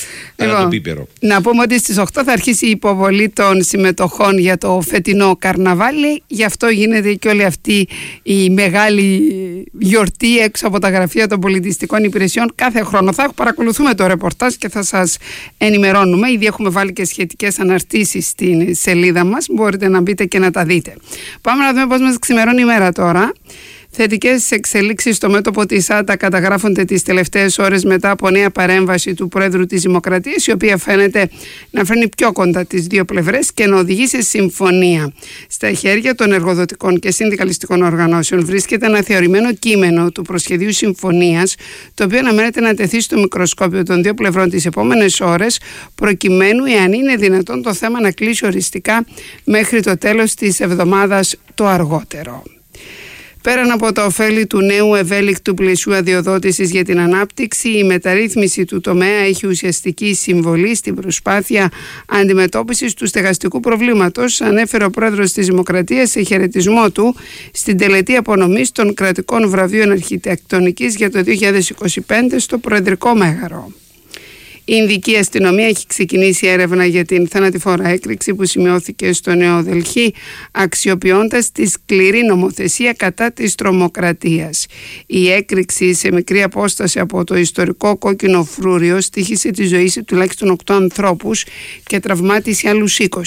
Να πούμε ότι στις 8 θα αρχίσει η υποβολή των συμμετοχών για το φετινό καρναβάλι. Γι' αυτό γίνεται και όλη αυτή η μεγάλη γιορτή έξω από τα γραφεία των πολιτιστικών υπηρεσιών κάθε χρόνο. Θα παρακολουθούμε το ρεπορτάζ και θα σας ενημερώνουμε. Ήδη έχουμε βάλει και σχετικές αναρτήσεις στην σελίδα μας. Μπορείτε να μπείτε και να τα δείτε. Πάμε να δούμε πώς μας ξημερώνει η μέρα τώρα. Θετικές εξελίξεις στο μέτωπο της ΣΑΤΑ καταγράφονται τις τελευταίες ώρες μετά από νέα παρέμβαση του Πρόεδρου της Δημοκρατίας, η οποία φαίνεται να φέρνει πιο κοντά τις δύο πλευρές και να οδηγεί σε συμφωνία. Στα χέρια των εργοδοτικών και συνδικαλιστικών οργανώσεων βρίσκεται ένα θεωρημένο κείμενο του προσχεδίου συμφωνίας, το οποίο αναμένεται να τεθεί στο μικροσκόπιο των δύο πλευρών τις επόμενες ώρες, προκειμένου, εάν είναι δυνατόν, το θέμα να κλείσει οριστικά μέχρι το τέλος της εβδομάδας το αργότερο. Πέραν από τα ωφέλη του νέου ευέλικτου πλαισίου αδειοδότησης για την ανάπτυξη, η μεταρρύθμιση του τομέα έχει ουσιαστική συμβολή στην προσπάθεια αντιμετώπισης του στεγαστικού προβλήματος, ανέφερε ο Πρόεδρος της Δημοκρατίας σε χαιρετισμό του στην τελετή απονομής των κρατικών βραβείων αρχιτεκτονικής για το 2025 στο Προεδρικό Μέγαρο. Η Ινδική αστυνομία έχει ξεκινήσει έρευνα για την θανατηφόρα έκρηξη που σημειώθηκε στο Νέο Δελχή, αξιοποιώντας τη σκληρή νομοθεσία κατά της τρομοκρατίας. Η έκρηξη σε μικρή απόσταση από το ιστορικό Κόκκινο Φρούριο στοίχησε τη ζωή σε τουλάχιστον 8 ανθρώπους και τραυμάτισε άλλους 20.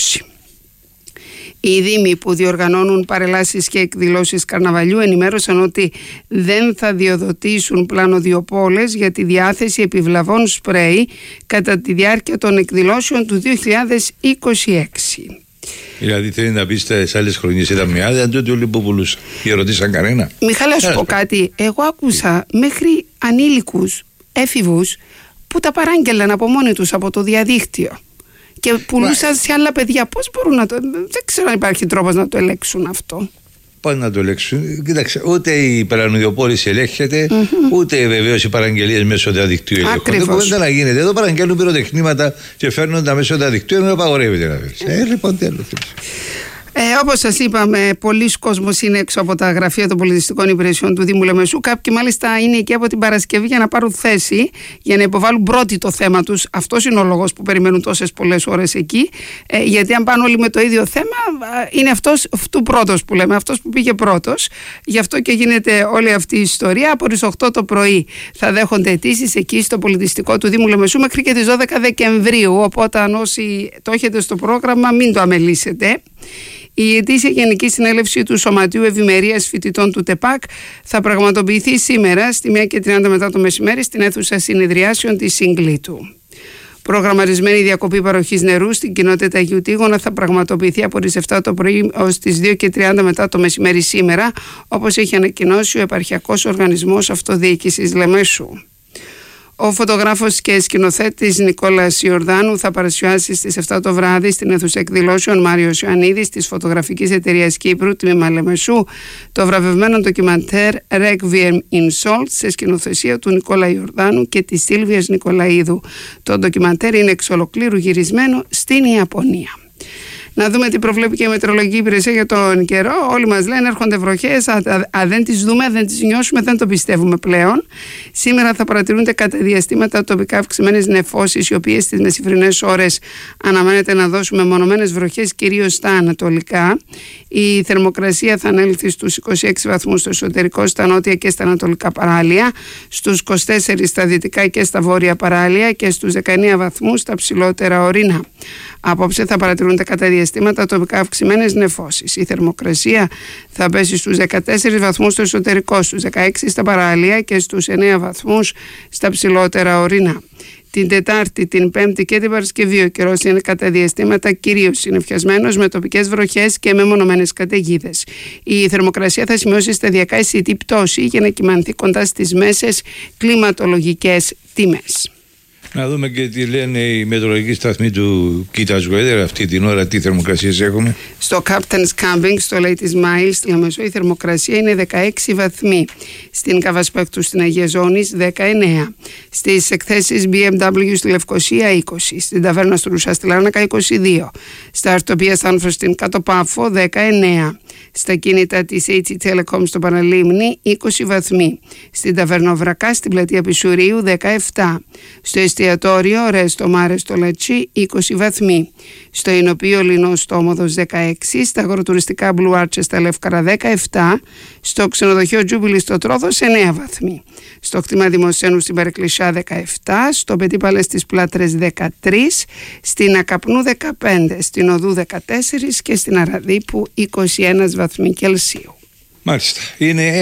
Οι δήμοι που διοργανώνουν παρελάσεις και εκδηλώσεις καρναβαλιού ενημέρωσαν ότι δεν θα διοδοτήσουν πλανοδιοπόλες για τη διάθεση επιβλαβών σπρέι κατά τη διάρκεια των εκδηλώσεων του 2026. Δηλαδή θέλει να πει στις άλλες χρονιές ήταν με άδεια, τότε όλοι που πουλούσαν. Και ρωτήσαν κανένα. Μιχάλη, σου πω κάτι. Εγώ άκουσα μέχρι ανήλικους έφηβους που τα παράγγελαν από μόνοι τους από το διαδίκτυο και πουλούσαν σε άλλα παιδιά. Πώς μπορούν να το... Δεν ξέρω αν υπάρχει τρόπος να το ελέγξουν αυτό. Πώς να το ελέγξουν? Κοίταξε, ούτε η πλανοδιοπόληση ελέγχεται, ούτε βεβαίως οι παραγγελίες μέσω διαδικτύου ελέγχονται. Δεν μπορεί να γίνεται. Εδώ παραγγέλνουν πυροτεχνήματα και φέρνουν τα μέσω διαδικτύου, ενώ απαγορεύεται να φέρει. Λοιπόν, τέλος. Όπως σας είπαμε, πολλοί κόσμος είναι έξω από τα γραφεία των πολιτιστικών υπηρεσιών του Δήμου Λεμεσού. Κάποιοι μάλιστα είναι εκεί από την Παρασκευή για να πάρουν θέση, για να υποβάλουν πρώτοι το θέμα τους. Αυτός είναι ο λόγος που περιμένουν τόσες πολλές ώρες εκεί. Γιατί αν πάνε όλοι με το ίδιο θέμα, είναι αυτός πρώτος που λέμε, αυτός που πήγε πρώτος. Γι' αυτό και γίνεται όλη αυτή η ιστορία. Από τις 8 το πρωί θα δέχονται αιτήσεις εκεί στο πολιτιστικό του Δήμου Λεμεσού μέχρι και τις 12 Δεκεμβρίου. Οπότε, αν όσοι το έχετε στο πρόγραμμα, μην το αμελήσετε. Η ετήσια Γενική Συνέλευση του Σωματείου Ευημερίας Φοιτητών του ΤΕΠΑΚ θα πραγματοποιηθεί σήμερα στη 1:30 μετά το μεσημέρι στην αίθουσα συνεδριάσεων της Συγκλήτου. Προγραμματισμένη διακοπή παροχής νερού στην κοινότητα Αγίου Τίγωνα θα πραγματοποιηθεί από τις 7 το πρωί ως τις 2:30 μετά το μεσημέρι σήμερα, όπως έχει ανακοινώσει ο Επαρχιακός Οργανισμός Αυτοδιοίκησης Λεμεσού. Ο φωτογράφος και σκηνοθέτης Νικόλας Ιορδάνου θα παρουσιάσει στις 7 το βράδυ στην αίθουσα εκδηλώσεων Μάριος Ιωαννίδης της Φωτογραφικής Εταιρείας Κύπρου, τμήμα Λεμεσού, το βραβευμένο ντοκιμαντέρ Requiem in Salt σε σκηνοθεσία του Νικόλα Ιορδάνου και της Σίλβιας Νικολαίδου. Το ντοκιμαντέρ είναι εξ ολοκλήρου γυρισμένο στην Ιαπωνία. Να δούμε τι προβλέπει και η Μετεωρολογική Υπηρεσία για τον καιρό. Όλοι μας λένε έρχονται βροχές. Αν δεν τις δούμε, δεν τις νιώσουμε, δεν το πιστεύουμε πλέον. Σήμερα θα παρατηρούνται κατά διαστήματα τοπικά αυξημένες νεφώσεις, οι οποίες στις μεσημβρινές ώρες αναμένεται να δώσουν μεμονωμένες βροχές, κυρίως στα ανατολικά. Η θερμοκρασία θα ανέλθει στους 26 βαθμούς στο εσωτερικό, στα νότια και στα ανατολικά παράλια, στους 24 στα δυτικά και στα βόρεια παράλια και στους 19 βαθμούς στα ψηλότερα ορεινά. Απόψε θα παρατηρούνται κατά διαστήματα τοπικά αυξημένες νεφώσεις. Η θερμοκρασία θα πέσει στους 14 βαθμούς στο εσωτερικό, στους 16 στα παράλια και στους 9 βαθμούς στα ψηλότερα ορεινά. Την Τετάρτη, την Πέμπτη και την Παρασκευή ο καιρός είναι κατά διαστήματα κυρίως συννεφιασμένος με τοπικές βροχές και μεμονωμένες καταιγίδες. Η θερμοκρασία θα σημειώσει σταδιακά αισθητή πτώση για να κυμανθεί κοντά στις μέσες κλιματολογικές τιμές. Να δούμε και τι λένε οι μετεωρολογικοί σταθμοί του Κοίτας Weather αυτή την ώρα, τι θερμοκρασίες έχουμε. Στο Captain's Camping, στο Latest Mile, στη Λεμεσό, η θερμοκρασία είναι 16 βαθμοί. Στην Καβασπέκτου, στην Αγία Ζώνης, 19. Στις εκθέσεις BMW στη Λευκοσία, 20. Στην Ταβέρνα στο Ρουσά στη Λάρνακα, 22. Στα Αρτοπία Στάνφος στην Κάτω Πάφο, 19. Στα κίνητα της HE Telecom στο Παναλίμνη, 20 βαθμοί. Στην Ταβέρνα Βρακά, στην Πλατεία Πισουρίου, 17. Στο εστιατόριο Ρέστο Μάρε στο Λατσί, 20 βαθμοί. Στο Ινοπείο Λινό στο Όμοδος, 16. Στα αγροτουριστικά Blue Arches στα Λεύκαρα, 17. Στο ξενοδοχείο Τζούμπιλι στο Τρόδος, 9 βαθμοί. Στο κτήμα Δημοσθένου στην Παρεκκλησιά, 17. Στο Πετί Παλές στις Πλάτρες, 13. Στην Ακαπνού, 15. Στην Οδού, 14. Και στην Αραδίπου, 21 βαθμοί Κελσίου. Μάλιστα. Είναι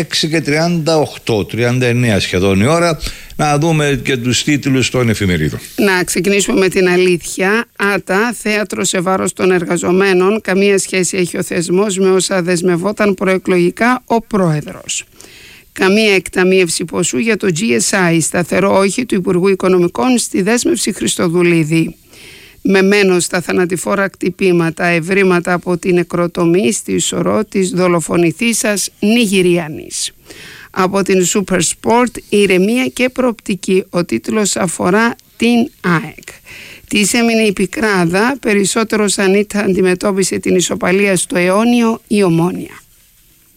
6:38, 39 σχεδόν η ώρα. Να δούμε και τους τίτλους των εφημερίδων. Να ξεκινήσουμε με την αλήθεια. ΆΤΑ, θέατρο σε βάρος των εργαζομένων. Καμία σχέση έχει ο θεσμός με όσα δεσμευόταν προεκλογικά ο πρόεδρος. Καμία εκταμείευση ποσού για το GSI. Σταθερό όχι του Υπουργού Οικονομικών στη δέσμευση Χριστοδουλίδη. Μεμένο στα θανατηφόρα κτυπήματα, ευρήματα από την νεκροτομή στη σωρό της δολοφονηθήσας Νιγηριανής. Από την Super Sport, ηρεμία και προοπτική. Ο τίτλος αφορά την ΑΕΚ. Της έμεινε η πικράδα, περισσότερο σαν ήταν αντιμετώπισε την ισοπαλία στο αιώνιο η Ομόνοια.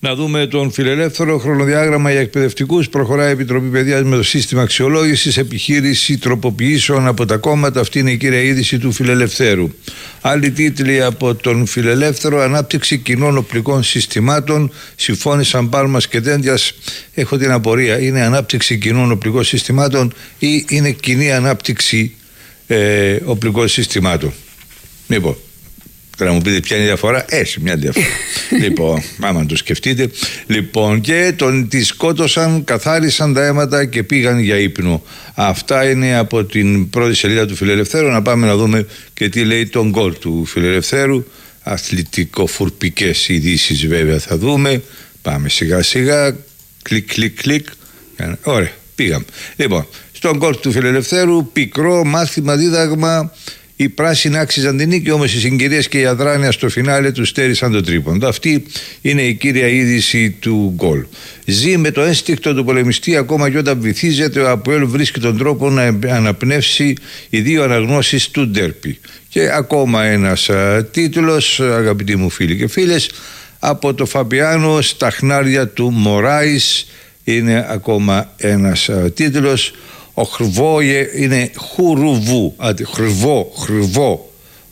Να δούμε τον φιλελεύθερο χρονοδιάγραμμα για εκπαιδευτικούς. Προχωράει η Επιτροπή Παιδείας με το σύστημα αξιολόγησης, επιχείρηση τροποποιήσεων από τα κόμματα. Αυτή είναι η κύρια είδηση του φιλελευθέρου. Άλλοι τίτλοι από τον φιλελεύθερο: ανάπτυξη κοινών οπλικών συστημάτων. Συμφώνησαν Πάλμας και Δέντιας. Έχω την απορία, είναι ανάπτυξη κοινών οπλικών συστημάτων ή είναι κοινή ανάπτυξη οπλικών συστημάτων? Λοιπόν, να μου πείτε ποια είναι η διαφορά. Έχει μια διαφορά. Λοιπόν, άμα το σκεφτείτε. Λοιπόν, και τη σκότωσαν, καθάρισαν τα αίματα και πήγαν για ύπνο. Αυτά είναι από την πρώτη σελίδα του Φιλελευθέρου. Να πάμε να δούμε και τι λέει τον γκολ του Φιλελευθέρου. Αθλητικοφουρπικές ειδήσεις βέβαια θα δούμε. Πάμε σιγά σιγά. Κλικ, κλικ, κλικ. Ωραία, πήγαμε. Λοιπόν, στον γκολ του Φιλελευθέρου, πικρό μάθημα, δίδαγμα. Οι πράσινοι άξιζαν την νίκη, όμως οι συγκυρίες και η αδράνεια στο φινάλε του στέρισαν το τρίποντο. Αυτή είναι η κύρια είδηση του γκολ. Ζει με το ένστικτο του πολεμιστή ακόμα και όταν βυθίζεται. Ο ΑΠΟΕΛ βρίσκει τον τρόπο να αναπνεύσει οι δύο αναγνώσεις του ντέρπι. Και ακόμα ένας τίτλος, αγαπητοί μου φίλοι και φίλες, από το Φαμπιάνο στα χνάρια του Μωράης. Είναι ακόμα ένας τίτλος. Ο Χρυβόιε είναι χουρουβού. Χρυβόιε.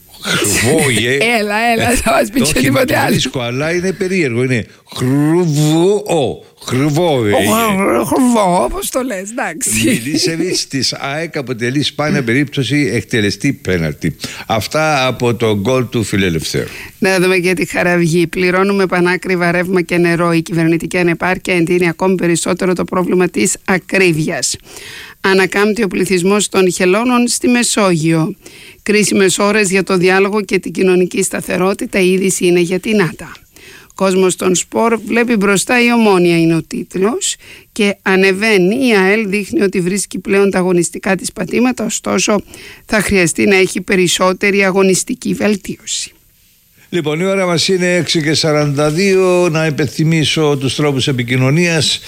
Έλα, θα μας πει και τίποτε άλλο. Αλλά είναι περίεργο. Είναι χρυβό. Χρυβόιε. Χρυβό, όπως το λες, εντάξει. Μιλίσεβιτς της ΑΕΚ αποτελεί σπάνια περίπτωση εκτελεστή πέναλτι. Αυτά από το γκολ του Φιλελευθέρου. Να δούμε και τη Χαραυγή. Πληρώνουμε πανάκριβα ρεύμα και νερό. Η κυβερνητική ανεπάρκεια εντείνει ακόμη περισσότερο το πρόβλημα της ακρίβειας. Ανακάμπτει ο πληθυσμός των χελώνων στη Μεσόγειο. Κρίσιμες ώρες για το διάλογο και την κοινωνική σταθερότητα. Η είδηση είναι για την ΆΤΑ. Κόσμος των σπορ βλέπει μπροστά, η Ομόνοια είναι ο τίτλος, και ανεβαίνει. Η ΑΕΛ δείχνει ότι βρίσκει πλέον τα αγωνιστικά της πατήματα, ωστόσο θα χρειαστεί να έχει περισσότερη αγωνιστική βελτίωση. Λοιπόν, η ώρα μας είναι 6:42. Να υπενθυμίσω τους τρόπους επικοινωνίας.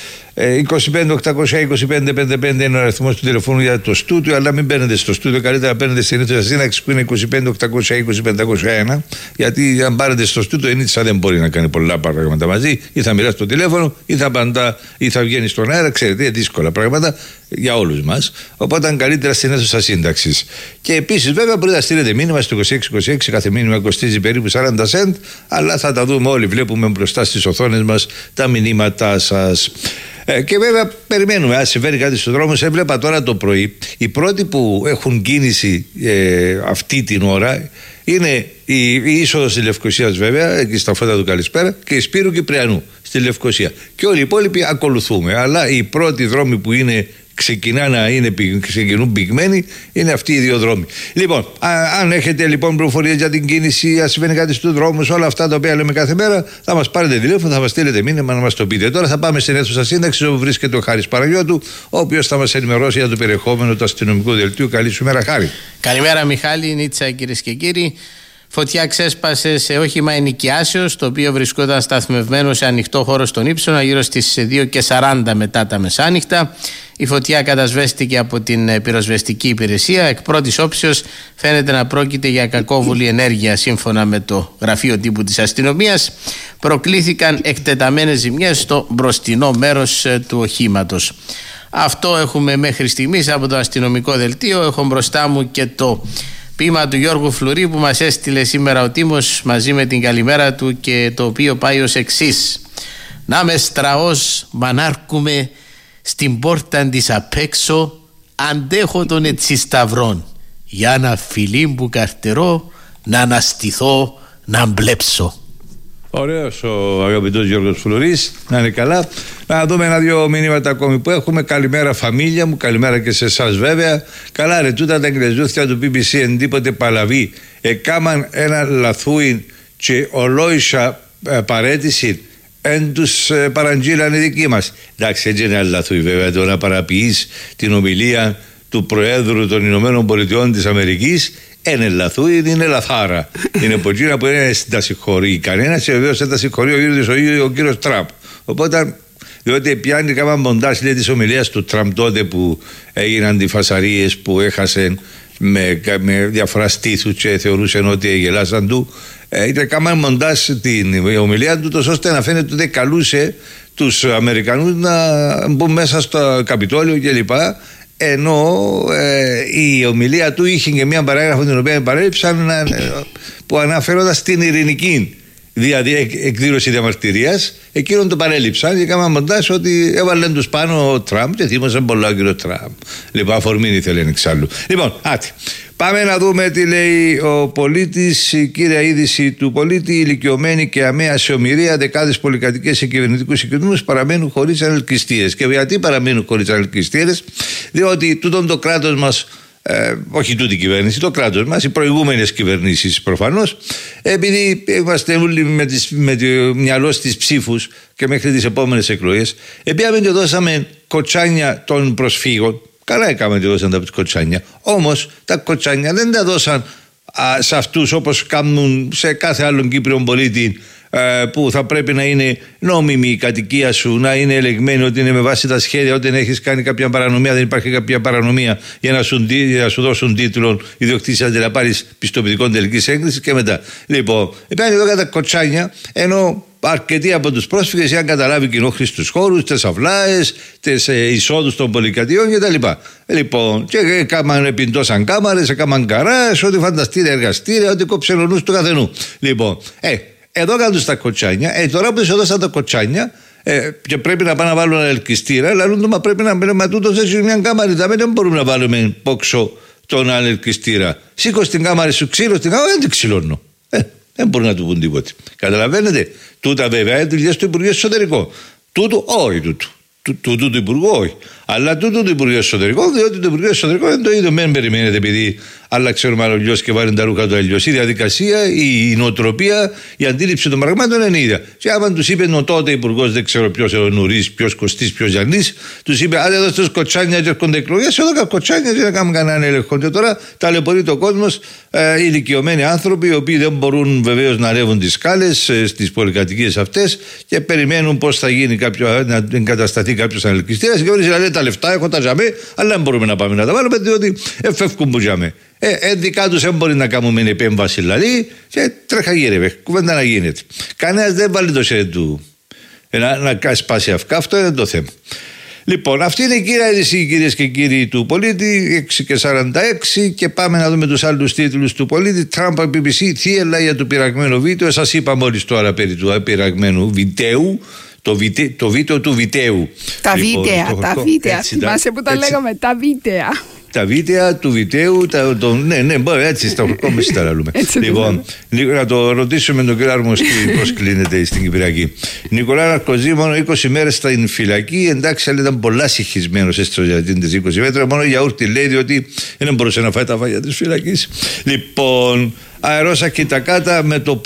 25-825-55 είναι ο αριθμός του τηλεφώνου για το στούντιο, αλλά μην μπαίνετε στο στούντιο, καλύτερα μπαίνετε στην αίθουσα σύναξη που είναι 25-820-501, γιατί αν πάρετε στο στούντιο η αίθουσα δεν μπορεί να κάνει πολλά πράγματα μαζί, ή θα μοιράσει το τηλέφωνο ή θα απαντά ή θα βγαίνει στον αέρα, ξέρετε, δύσκολα πράγματα για όλους μας, οπότε αν καλύτερα στην αίθουσα σύνταξης. Και επίσης βέβαια μπορείτε να στείλετε μήνυμα στο 2626, κάθε μήνυμα κοστίζει περίπου 40 cent, αλλά θα τα δούμε όλοι, βλέπουμε μπροστά στις οθόνες μας τα μηνύματά σας. Και βέβαια περιμένουμε, αν συμβαίνει κάτι στους δρόμους. Έβλεπα τώρα το πρωί, οι πρώτοι που έχουν κίνηση αυτή την ώρα είναι η είσοδος της Λευκωσίας, βέβαια, εκεί στα φώτα του Καλησπέρα, και η Σπύρου Κυπριανού στη Λευκωσία. Και όλοι οι υπόλοιποι ακολουθούμε. Αλλά οι πρώτοι δρόμοι που ξεκινούν πυγμένοι είναι αυτοί οι δύο δρόμοι. Λοιπόν, αν έχετε λοιπόν πληροφορίες για την κίνηση, αν συμβαίνει κάτι στους δρόμους, όλα αυτά τα οποία λέμε κάθε μέρα, θα μας πάρετε τηλέφωνο, θα μας στείλετε μήνυμα να μας το πείτε. Τώρα θα πάμε στην αίθουσα σύνταξης όπου βρίσκεται ο Χάρης Παναγιώτου, ο οποίος θα μας ενημερώσει για το περιεχόμενο του αστυνομικού δελτίου. Καλή σου μέρα, Χάρη. Καλημέρα, Μιχάλη, Νίτσα, κυρίες και κύριοι. Φωτιά ξέσπασε σε όχημα ενοικιάσεως, το οποίο βρισκόταν σταθμευμένο σε ανοιχτό χώρο στον Ύψονα γύρω στις 2:40 μετά τα μεσάνυχτα. Η φωτιά κατασβέστηκε από την πυροσβεστική υπηρεσία. Εκ πρώτης όψεως φαίνεται να πρόκειται για κακόβουλη ενέργεια, σύμφωνα με το γραφείο τύπου της αστυνομίας. Προκλήθηκαν εκτεταμένες ζημιές στο μπροστινό μέρος του οχήματος. Αυτό έχουμε μέχρι στιγμής από το αστυνομικό δελτίο. Έχω μπροστά μου και το ποίημα του Γιώργου Φλουρί που μας έστειλε σήμερα ο Τίμος μαζί με την καλημέρα του, και το οποίο πάει ως εξής: να με στραός μανάρκουμε στην πόρτα της απ' έξω, αντέχω τον ετσισταυρών, για να φιλί που καρτερώ, να αναστηθώ, να μπλέψω. Ωραίος ο αγαπητός Γιώργος Φλουρής, να είναι καλά. Να δούμε ένα-δυο μηνύματα ακόμη που έχουμε. Καλημέρα φαμίλια μου, καλημέρα και σε εσάς βέβαια. Καλά ρε, τούτα τα εγκλεζούθια του BBC εν τίποτε παλαβή. Εκάμαν ένα λαθούιν και ολόησα παρέτηση εν τους παραντζήλαν οι δικοί μας. Εντάξει, έτσι είναι λαθούι βέβαια το να παραποιείς την ομιλία του Προέδρου των Ηνωμένων Πολιτειών της Αμερικής. Είναι λαθούι, είναι λαθάρα. Είναι από εκείνα που δεν τα συγχωρεί κανένας, και βεβαίως δεν τα συγχωρεί ο ίδιος ο κύριος Τραμπ. Οπότε, διότι πιάνει κάμα μοντάζ, λέει, της ομιλίας του Τραμπ τότε που έγιναν τις φασαρίες που έχασε με διαφορά στήθους και θεωρούσαν ότι γελάσαν του. Ήταν κάμαν μοντάζ την ομιλία του, τόσο ώστε να φαίνεται ότι καλούσε τους Αμερικανούς να μπουν μέσα στο Καπιτόλιο κλπ. Ενώ η ομιλία του είχε και μια παράγραφο την οποία παρέλειψαν που αναφέρονταν στην ειρηνική εκδήλωση διαμαρτυρίας. Εκείνον το παρέλειψαν και έκαναν μοντάζ ότι έβαλαν τους πάνω ο Τραμπ και θύμωσαν πολλά ο κύριο Τραμπ. Λοιπόν, αφορμή ήθελε εξάλλου. Λοιπόν, πάμε να δούμε τι λέει ο πολίτης. Η κύρια είδηση του πολίτη: ηλικιωμένοι και αμαία σε ομηρία δεκάδες πολυκατοικίες σε κυβερνητικούς συγκριτμούς παραμένουν χωρίς ανελκυστήρες. Και γιατί παραμένουν χωρίς ανελκυστήρες? Διότι τούτον το κράτος μας, όχι τούτη κυβέρνηση, το κράτος μας, οι προηγούμενες κυβερνήσεις προφανώς, επειδή είμαστε όλοι με το μυαλό στις ψήφους και μέχρι τις επόμενες εκλογές, επειδή δώσαμε κοτσάνια των προσφύγων. Καλά έκαμε και δώσαν τα κοτσάνια. Όμως τα κοτσάνια δεν τα δώσαν σε αυτούς όπως κάνουν σε κάθε άλλον Κύπριο πολίτη, που θα πρέπει να είναι νόμιμη η κατοικία σου, να είναι ελεγμένη, ότι είναι με βάση τα σχέδια. Όταν έχεις κάνει κάποια παρανομία, δεν υπάρχει κάποια παρανομία για να σου δώσουν τίτλο ιδιοκτήσια, να πάρεις πιστοποιητικό τελικής έγκρισης και μετά. Λοιπόν, υπάρχει εδώ κατά κοτσάνια, ενώ αρκετοί από τους πρόσφυγες είχαν καταλάβει κοινόχρηστους χώρους, τις αυλάες, τις εισόδους των πολυκατοικιών κτλ. Λοιπόν, και επιντώσαν κάμαρες, έκαναν καράς, ό,τι φανταστήρια, εργαστήρια, ό,τι κόψε ο νους του καθενού. Λοιπόν, εδώ κάνουν τα κοτσάνια. Τώρα που σου έδωσαν τα κοτσάνια, και πρέπει να πάνε να βάλουν ένα ελκυστήρα, λαλούν μα πρέπει να μπαίνουμε τούτο σε μια κάμαρη. Δεν μπορούμε να βάλουμε πόξο τον ελκυστήρα. Σήκω στην κάμαρη σου ξύλο, στην κάμαρη δεν την ξυλώνω. Δεν μπορούν να του πούν τίποτε. Καταλαβαίνετε. Τούτα βέβαια δουλειές του Υπουργείου Εσωτερικών. Τούτου όχι τούτου. Του Υπουργού όχι. Αλλά τούτου του Υπουργείου Εσωτερικών, διότι το Υπουργείο Εσωτερικών δεν το ίδιο. Μην περιμένετε επειδή άλλαξε ο αλλιώς και βάλουν τα ρούχα του αλλιώς. Η διαδικασία, η νοοτροπία, η αντίληψη των πραγμάτων είναι ίδια. Και άμα του είπε ο τότε Υπουργός, δεν ξέρω ποιος, ο Νουρίς, ποιος Κωστής, ποιος Γιαννής, του είπε: άντε εδώ στους κοτσάνια και έρχονται εκλογές. Εδώ τα κοτσάνια δεν κάνουν κανέναν έλεγχο. Και τώρα ταλαιπωρεί το κόσμο οι ηλικιωμένοι άνθρωποι, οι οποίοι δεν μπορούν βεβαίως να ρεύουν τις σκάλες στις πολυκατοικίες αυτές και περιμένουν πώς θα γίνει να εγκατασταθεί κάποιος ανελκυστήρας. Και όλοι λένε: τα λεφτά έχω, τα τζαμέ, αλλά δεν μπορούμε να πάμε να τα βάλουμε, διότι φεύγουν που τζαμέ. Δικά τους δεν μπορεί να κάνουμε επέμβαση λαλή και τρέχα γύρευε, κουβέντα να γίνεται. Κανένας δεν βάλει το σέρι του να σπάσει αυκά, αυτό είναι το θέμα. Λοιπόν, αυτή είναι η κύρια είδηση, κυρίες και κύριοι, του πολίτη, 6:46, και πάμε να δούμε τους άλλους τίτλους του πολίτη. Τραμπ BBC, θύελα για το πειραγμένο βίντεο. Σας είπα μόλις τώρα περί του πειραγμένου βίντεο. Το βίντεο του βιτέου. Τα βίντεο. Θυμάσαι που τα λέγαμε, τα βίντεο. Τα βίντεο του βιτέου. Ναι, μπορεί έτσι, στα χρονικά τα λαλούμε. Λοιπόν, να το ρωτήσουμε τον κύριο Αρμοστή πώς κλείνεται στην Κυπριακή. Νικολά Ναρκοζή, μόνο 20 μέρες στην φυλακή. Εντάξει, αλλά ήταν πολλά συγχυσμένος έστω για τις 20 μέτρα. Μόνο γιαούρτι λέει, διότι δεν μπορούσε να φάει τα φάγια της φυλακής. Λοιπόν, αερώσα και τα κάτα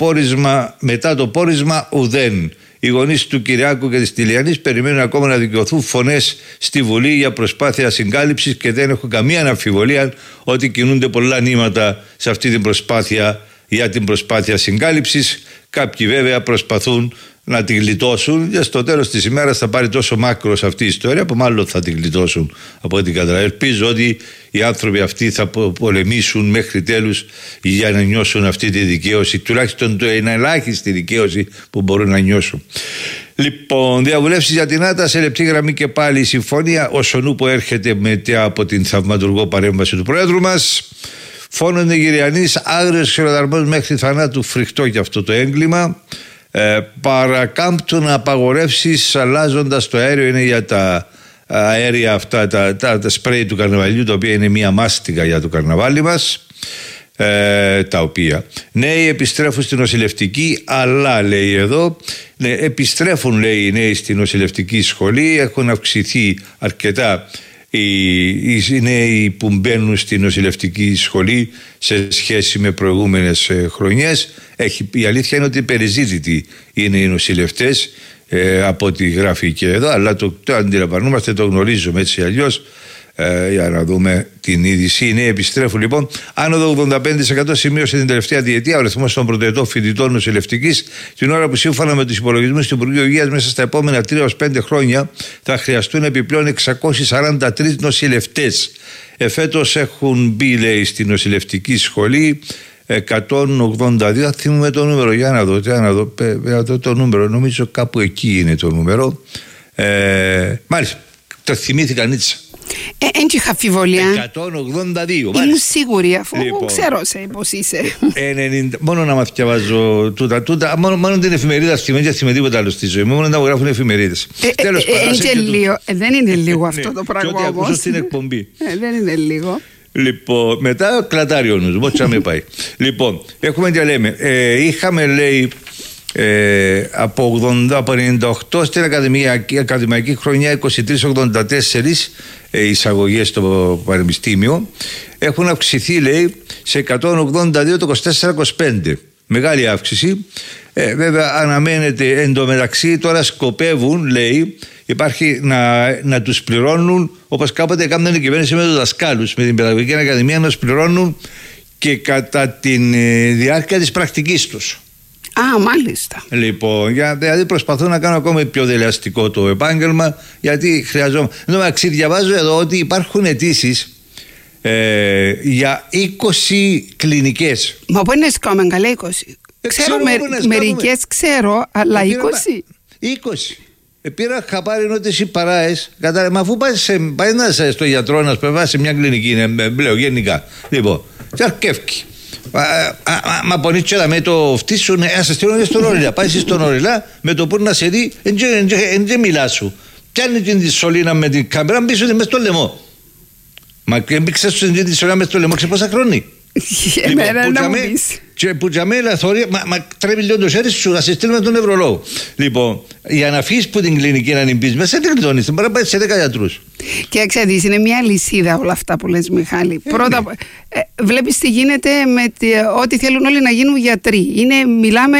μετά το πόρισμα ουδέν. Οι γονείς του Κυριάκου και της Τηλιανής περιμένουν ακόμα να δικαιωθούν φωνές στη Βουλή για προσπάθεια συγκάλυψης και δεν έχω καμία αμφιβολία ότι κινούνται πολλά νήματα σε αυτή την προσπάθεια για την προσπάθεια συγκάλυψης. Κάποιοι βέβαια προσπαθούν να τη γλιτώσουν και στο τέλος της ημέρας θα πάρει τόσο μάκρος αυτή η ιστορία που μάλλον θα τη γλιτώσουν από ό,τι καταλαβαίνω. Ελπίζω ότι οι άνθρωποι αυτοί θα πολεμήσουν μέχρι τέλους για να νιώσουν αυτή τη δικαίωση, τουλάχιστον το ελάχιστη δικαίωση που μπορούν να νιώσουν. Λοιπόν, διαβουλεύσεις για την ΆΤΑ, σε λεπτή γραμμή και πάλι η συμφωνία όσον που έρχεται μετά από την θαυματουργό παρέμβαση του Πρόεδρου μας. Φώνονται Γυριανής, άγριος χειροδαρμός μέχρι θανάτου, φρικτό και αυτό το έγκλημα. Παρακάμπτουν απαγορεύσεις αλλάζοντας το αέριο, είναι για τα αέρια αυτά, τα σπρέι του καρναβαλιού, τα οποία είναι μια μάστιγα για το καρναβάλι μας. Τα οποία νέοι επιστρέφουν στην νοσηλευτική, αλλά λέει εδώ επιστρέφουν, λέει, οι νέοι στην νοσηλευτική σχολή. Έχουν αυξηθεί αρκετά οι νέοι που μπαίνουν στη νοσηλευτική σχολή σε σχέση με προηγούμενες χρονιές. Η αλήθεια είναι ότι περιζήτητοι είναι οι νοσηλευτές, από ό,τι γράφει και εδώ, αλλά το αντιλαμβανόμαστε, το γνωρίζουμε έτσι αλλιώς. Για να δούμε την είδηση. Ναι, επιστρέφουν λοιπόν. Άνοδο 85% σημείωσε την τελευταία διετία ο αριθμός των πρωτοετών φοιτητών νοσηλευτικής, την ώρα που σύμφωνα με τους υπολογισμούς του Υπουργείου Υγείας μέσα στα επόμενα 3-5 χρόνια θα χρειαστούν επιπλέον 643 νοσηλευτές. Φέτος έχουν μπει, λέει, στη νοσηλευτική σχολή 182. Θυμούμε το νούμερο, για να δω το νούμερο. Νομίζω κάπου εκεί είναι το νούμερο. Μάλιστα, το θυμήθηκαν έτσι. Δεν είχα αμφιβολία. 182. Ήμουν σίγουρη, αφού λοιπόν, ξέρω πως είσαι. 90, μόνο να μάθω διαβάζω τούτα. Μόνο την εφημερίδα θυμάμαι, δεν θυμάμαι τίποτα άλλο στη ζωή μου. Μόνο να μου γράφουν εφημερίδες. Δεν είναι λίγο αυτό το πράγμα όμως. Και ό,τι ακούσω στην εκπομπή. Δεν είναι λίγο. Λοιπόν, μετά κλατάρει ο νους, μότσο με πάει. Λοιπόν, έχουμε και λέμε, είχαμε, λέει, από 98 στην ακαδημαϊκή χρονιά 2384 εισαγωγές στο πανεπιστήμιο. Έχουν αυξηθεί, λέει, σε 182 το 24-25. Μεγάλη αύξηση. Βέβαια αναμένεται εντωμεταξύ, τώρα σκοπεύουν, λέει, υπάρχει να τους πληρώνουν όπως κάποτε έκαναν η κυβέρνηση με τους δασκάλους, με την Παιδαγωγική Ακαδημία, να τους πληρώνουν και κατά τη διάρκεια της πρακτικής τους. Α, μάλιστα. Λοιπόν, δηλαδή προσπαθώ να κάνω ακόμα πιο δελεαστικό το επάγγελμα, γιατί χρειαζόμαστε. Διαβάζω εδώ ότι υπάρχουν αιτήσεις για 20 κλινικές. Μα μπορεί να σκάμε καλά 20. Ξέρω μερικές, ξέρω, αλλά 20. 20. Πήρα χαπάρι νότες οι παράες. Μα αφού πάει να στο γιατρό να σπεβάσει σε μια κλινική, λέω γενικά. Λοιπόν, και αρκεύκει. Μα πονίτσο με το φτύσουν, ας στείλουν στον Οριλά. Πάει στον Οριλά, με το που να σε δει, δεν μιλά σου. Πιάνει την σωλήνα με την κάμερα, μπει μες στο λαιμό. Μα μπήξε τη σωλήνα μες στο λαιμό, ξέρεις πόσα χρόνια. Εμένα να μου πεις. Και που για μένα θωρεί, μα τρέπει λίγο το χέρι σου, να σε στείλουμε τον νευρολόγο. Λοιπόν, για να φύγεις που την κλινική να την πεις μέσα, δεν κλειδώνεις, δεν μπορεί να πάει σε 10 γιατρούς. Και ξέρεις, είναι μια λυσίδα όλα αυτά που λες, Μιχάλη. Πρώτα, βλέπεις τι γίνεται με ό,τι θέλουν όλοι να γίνουν γιατροί. Μιλάμε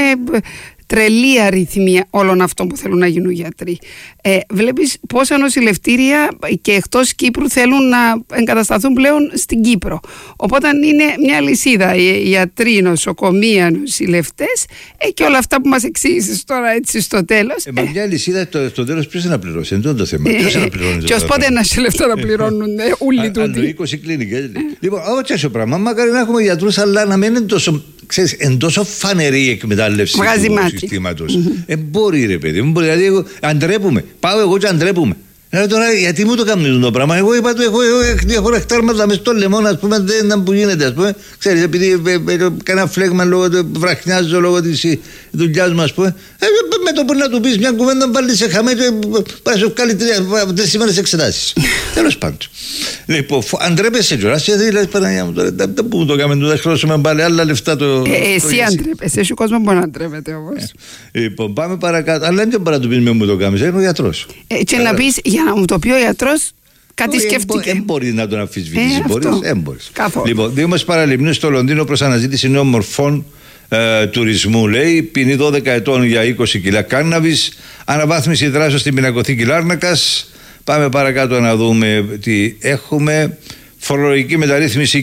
τρελή αριθμία όλων αυτών που θέλουν να γίνουν γιατροί. Βλέπεις πόσα νοσηλευτήρια και εκτός Κύπρου θέλουν να εγκατασταθούν πλέον στην Κύπρο. Οπότε είναι μια λυσίδα. Γιατροί, νοσοκομεία, νοσηλευτές και όλα αυτά που μας εξήγησες τώρα έτσι στο τέλος. Μια λυσίδα στο τέλος ποιος να πληρώσει, είναι το θέμα. Ποιος να πληρώνει. Και ως πότε να σε λεφτά να πληρώνουν όλοι τούτοι. 20 κλίνικες. Λοιπόν, όχι αυτό πράγμα. Μακάρι να έχουμε γιατρούς, αλλά να μην είναι τόσο. Ξέρεις, εν τόσο φανερή η εκμετάλλευση του συστήματος. Μπορεί, ρε παιδί μου, δηλαδή αντρέπουμε. Πάω εγώ και αντρέπουμε. Τώρα γιατί μου το κάνουν το πράγμα. Εγώ είπα έχω ρεχτάρματα μες στο λαιμό, ας πούμε, δεν ήταν που γίνεται, ας πούμε. Ξέρεις, επειδή κανένα φλέγμα λόγω του βραχνιάζω λόγω της δουλειάς μου, ας πούμε. Με το που να του πεις μια κουβέντα, βάλει σε χαμέ και πάει σου βγάλει 3 ημέρες εξετάσεις. Τέλος πάντων. Λοιπόν, αντρέπεσαι κιόλας και δεν λες Παναγιά μου τώρα. Δεν που μου το κάνουμε, δεν χρώσουμε πάλι άλλα λεφτά το. Εσύ αντρέπεσαι, εσύ ο κόσμος μπορεί να αντρέπεται όμως. Λοιπόν, πάμε παρακάτω. Αλλά δεν μπορεί να του πεις με μου το κάνεις, είναι ο γιατρός. Και να πεις για να μου το πει ο γιατρός. Κάτι σκέφτηκε. Δεν μπορεί να τον αμφισβητήσει. Δεν μπορεί. Λοιπόν, 2 μήνες παραλυμνούς στο Λονδίνο προς αναζήτηση νέων μορφών τουρισμού, λέει. Ποινή 12 ετών για 20 κιλά κάναβης. Αναβάθμιση δράσεως στην πινακοθήκη Λάρνακας. Πάμε παρακάτω να δούμε τι έχουμε. Φορολογική μεταρρύθμιση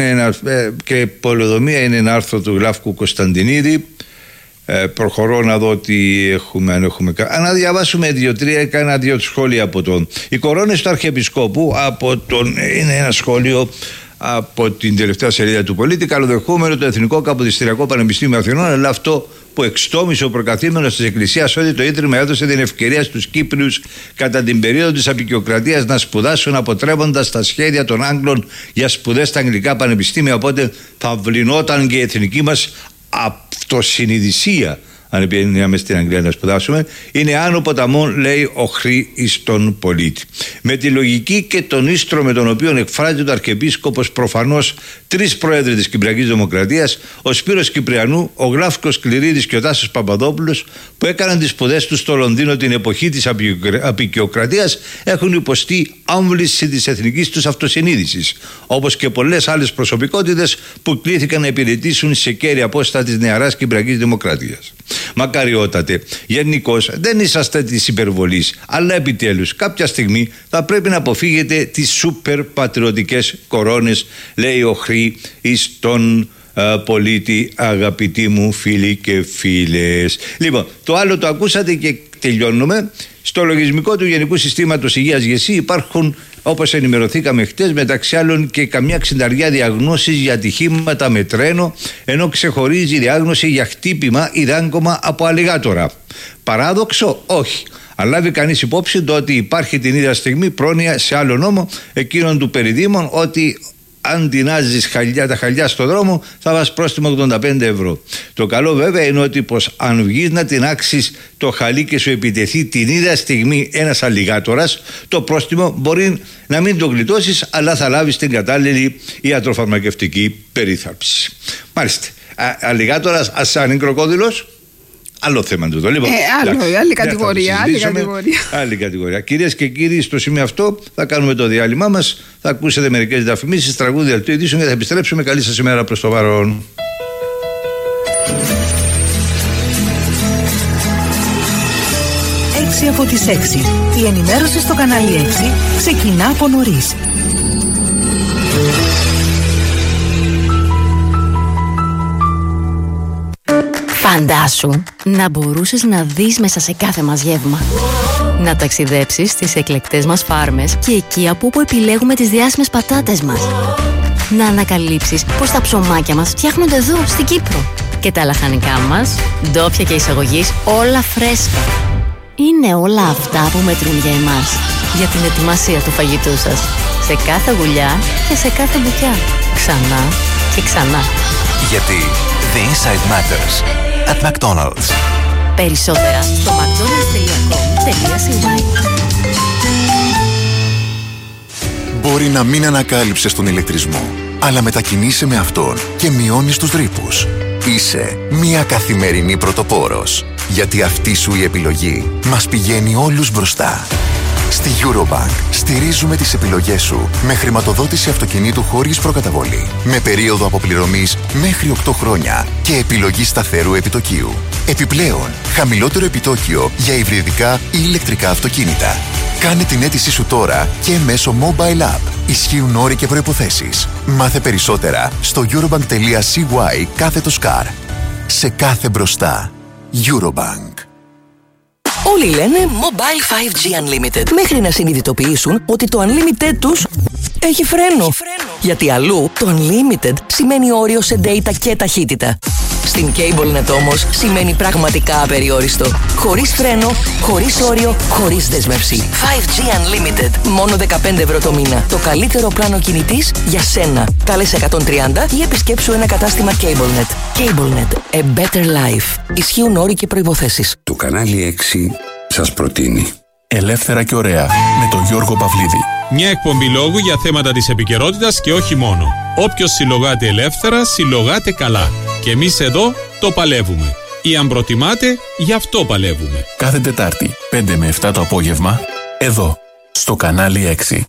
και πολεοδομία είναι ένα άρθρο του Γλάφκου Κωνσταντινίδη. Προχωρώ να δω τι έχουμε, αν έχουμε. Να διαβάσουμε 2-3, κάνα 2 σχόλια από τον. Οι κορώνες του Αρχιεπισκόπου είναι ένα σχόλιο από την τελευταία σελίδα του Πολίτη. Καλοδεχούμενο το Εθνικό Καποδιστριακό Πανεπιστήμιο Αθηνών, αλλά αυτό που εξτόμησε ο προκαθήμενος της Εκκλησίας ότι το Ίδρυμα έδωσε την ευκαιρία στους Κύπριους κατά την περίοδο της αποικιοκρατίας να σπουδάσουν αποτρέποντας τα σχέδια των Άγγλων για σπουδές στα αγγλικά πανεπιστήμια. Οπότε θα βλυνόταν και η εθνική μας αυτοσυνειδησία, αν πήγαμε στην Αγγλία να σπουδάσουμε. Είναι άνω ποταμών, λέει, οχρή εις τον πολίτη. Με τη λογική και τον ίστρο με τον οποίο εκφράζεται ο Αρχιεπίσκοπος προφανώς 3 πρόεδροι της Κυπριακής Δημοκρατίας, ο Σπύρος Κυπριανού, ο Γλάφκος Κληρίδης και ο Τάσος Παπαδόπουλος, που έκαναν τις σπουδές τους στο Λονδίνο την εποχή της αποικιοκρατίας, έχουν υποστεί άμβληση της εθνικής τους αυτοσυνείδησης, όπως και πολλές άλλες προσωπικότητες που κλήθηκαν να υπηρετήσουν σε κέρια απόσταση της νεαράς Κυπριακής Δημοκρατίας. μακαριότατε. Γενικώς δεν είσαστε της υπερβολής, αλλά επιτέλους κάποια στιγμή θα πρέπει να αποφύγετε τις σούπερ πατριωτικές κορώνες, λέει ο Χρή εις τον πολίτη, αγαπητοί μου φίλοι και φίλες. Λοιπόν, το άλλο το ακούσατε και τελειώνουμε. Στο λογισμικό του Γενικού Συστήματος Υγείας ΓΕΣΥ υπάρχουν, όπως ενημερωθήκαμε χτες, μεταξύ άλλων και καμιά 60 διαγνώσεις για ατυχήματα με τρένο, ενώ ξεχωρίζει διάγνωση για χτύπημα ή δάγκωμα από αλιγάτορα. Παράδοξο? Όχι. Αλλά λάβει κανείς υπόψη το ότι υπάρχει την ίδια στιγμή πρόνοια σε άλλο νόμο, εκείνον του περιδήμων, ότι αν τεινάζεις τα χαλιά στο δρόμο θα βάζεις πρόστιμο 85 ευρώ. Το καλό βέβαια είναι ότι πως αν βγεις να τεινάξεις το χαλί και σου επιτεθεί την ίδια στιγμή ένας αλιγάτορας, το πρόστιμο μπορεί να μην το γλιτώσεις, αλλά θα λάβεις την κατάλληλη ιατροφαρμακευτική περίθαλψη. Μάλιστα. Αλιγάτορας σαν είναι κροκόδιλος, άλλο θέμα του. Λοιπόν, άλλη κατηγορία. Άλλη κατηγορία. Κυρίες και κύριοι, στο σημείο αυτό θα κάνουμε το διάλειμμά μας. Θα ακούσετε μερικές διαφημίσεις, τραγούδια του ειδήσεων και θα επιστρέψουμε. Καλή σας ημέρα προς το παρόν. 6 από τις 6. Η ενημέρωση στο κανάλι 6 ξεκινά από νωρίς. Φαντάσου να μπορούσες να δεις μέσα σε κάθε μας γεύμα. Να ταξιδέψεις στις εκλεκτές μας φάρμες και εκεί από όπου επιλέγουμε τις διάσημες πατάτες μας. Να ανακαλύψεις πως τα ψωμάκια μας φτιάχνονται εδώ, στην Κύπρο. Και τα λαχανικά μας, ντόπια και εισαγωγής, όλα φρέσκα. Είναι όλα αυτά που μετρούν για εμάς, για την ετοιμασία του φαγητού σας. Σε κάθε γουλιά και σε κάθε μπουκιά. Ξανά και ξανά. Γιατί the inside matters at McDonald's. Περισσότερα στο mcdonalds.com.cy. Μπορεί να μην ανακάλυψες τον ηλεκτρισμό, αλλά μετακινείσαι με αυτόν και μειώνεις τους ρήπους. Είσαι μια καθημερινή πρωτοπόρος, γιατί αυτή σου η επιλογή μας πηγαίνει όλους μπροστά. Στη Eurobank στηρίζουμε τις επιλογές σου με χρηματοδότηση αυτοκινήτου χωρίς προκαταβολή, με περίοδο αποπληρωμής μέχρι 8 χρόνια και επιλογή σταθερού επιτοκίου. Επιπλέον, χαμηλότερο επιτόκιο για υβριδικά ή ηλεκτρικά αυτοκίνητα. Κάνε την αίτησή σου τώρα και μέσω mobile app. Ισχύουν όροι και προϋποθέσεις. Μάθε περισσότερα στο eurobank.cy/car. Σε κάθε μπροστά. Eurobank. Όλοι λένε Mobile 5G Unlimited, μέχρι να συνειδητοποιήσουν ότι το Unlimited τους έχει φρένο. Γιατί αλλού το Unlimited σημαίνει όριο σε data και ταχύτητα. Στην CableNet όμως σημαίνει πραγματικά απεριόριστο. Χωρίς φρένο, χωρίς όριο, χωρίς δέσμευση. 5G Unlimited, μόνο 15 ευρώ το μήνα. Το καλύτερο πλάνο κινητής για σένα. Κάλεσε 130 ή επισκέψου ένα κατάστημα CableNet. CableNet, a better life. Ισχύουν όροι και προϋποθέσεις. Το κανάλι 6 σας προτείνει Ελεύθερα και ωραία με τον Γιώργο Παυλίδη. Μια εκπομπή λόγου για θέματα της επικαιρότητας και όχι μόνο. Όποιος συλλογάται ελεύθερα, συλλογάται καλά. Και εμείς εδώ το παλεύουμε. Ή αν προτιμάτε, γι' αυτό παλεύουμε. Κάθε Τετάρτη, 5 με 7 το απόγευμα, εδώ, στο κανάλι 6.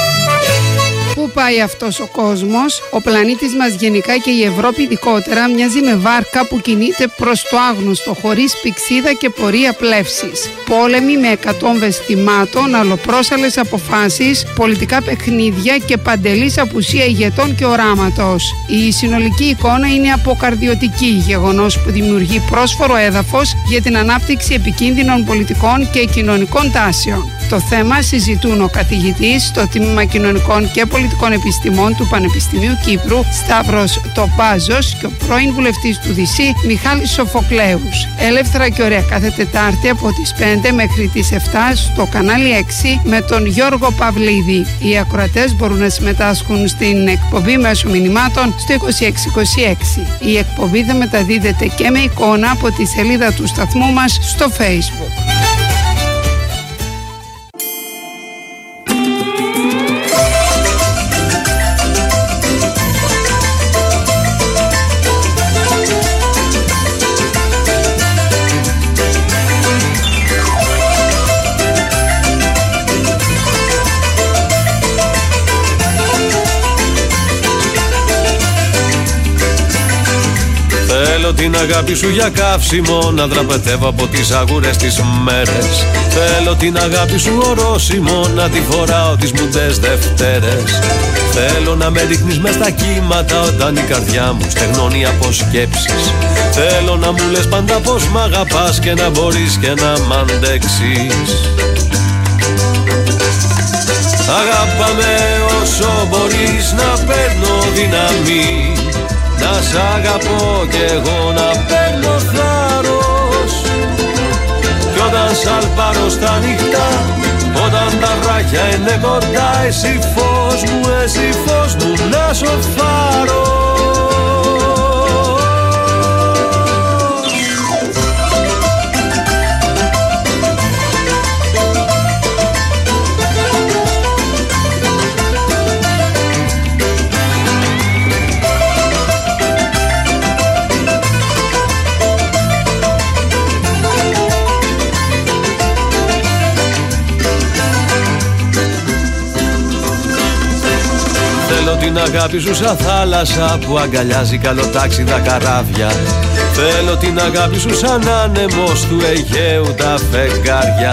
Πού πάει αυτός ο κόσμος? Ο πλανήτης μας γενικά και η Ευρώπη ειδικότερα μοιάζει με βάρκα που κινείται προς το άγνωστο, χωρίς πηξίδα και πορεία πλεύσης. Πόλεμοι με εκατόμβες θυμάτων, αλλοπρόσαλες αποφάσεις, πολιτικά παιχνίδια και παντελής απουσία ηγετών και οράματος. Η συνολική εικόνα είναι αποκαρδιωτική, γεγονός που δημιουργεί πρόσφορο έδαφος για την ανάπτυξη επικίνδυνων πολιτικών και κοινωνικών τάσεων. Το θέμα συζητούν ο καθηγητής στο Τμήμα Κοινωνικών και Πολιτικών Επιστημών του Πανεπιστημίου Κύπρου, Σταύρος Τοπάζος, και ο πρώην βουλευτής του ΔΥΣΥ, Μιχάλης Σοφοκλέους. Ελεύθερα και ωραία κάθε Τετάρτη από τις 5 μέχρι τις 7 στο κανάλι 6 με τον Γιώργο Παυλίδη. Οι ακροατές μπορούν να συμμετάσχουν στην εκπομπή μέσω μηνυμάτων στο 2626. Η εκπομπή θα μεταδίδεται και με εικόνα από τη σελίδα του σταθμού μας στο Facebook. Θέλω την αγάπη σου για καύσιμο, να δραπετεύω από τις αγούρες τις μέρες. Θέλω την αγάπη σου ορόσημο, να τη φοράω τις μουντές Δευτέρες. Θέλω να με ρίχνεις μες στα κύματα όταν η καρδιά μου στεγνώνει από σκέψεις. Θέλω να μου λες πάντα πως μ' αγαπάς και να μπορείς και να μ' αντέξεις. Αγάπαμε όσο μπορείς, να παίρνω δύναμη, να σ' αγαπώ κι εγώ να παίρνω θάρρος. Κι όταν σαλπάρω στα νυχτά, όταν τα βράχια είναι κοντά, εσύ φως μου, να σοφάρω. Θέλω την αγάπη σου σαν θάλασσα που αγκαλιάζει καλοτάξιδα καράβια. Θέλω την αγάπη σου σαν άνεμος του Αιγαίου τα φεγγάρια.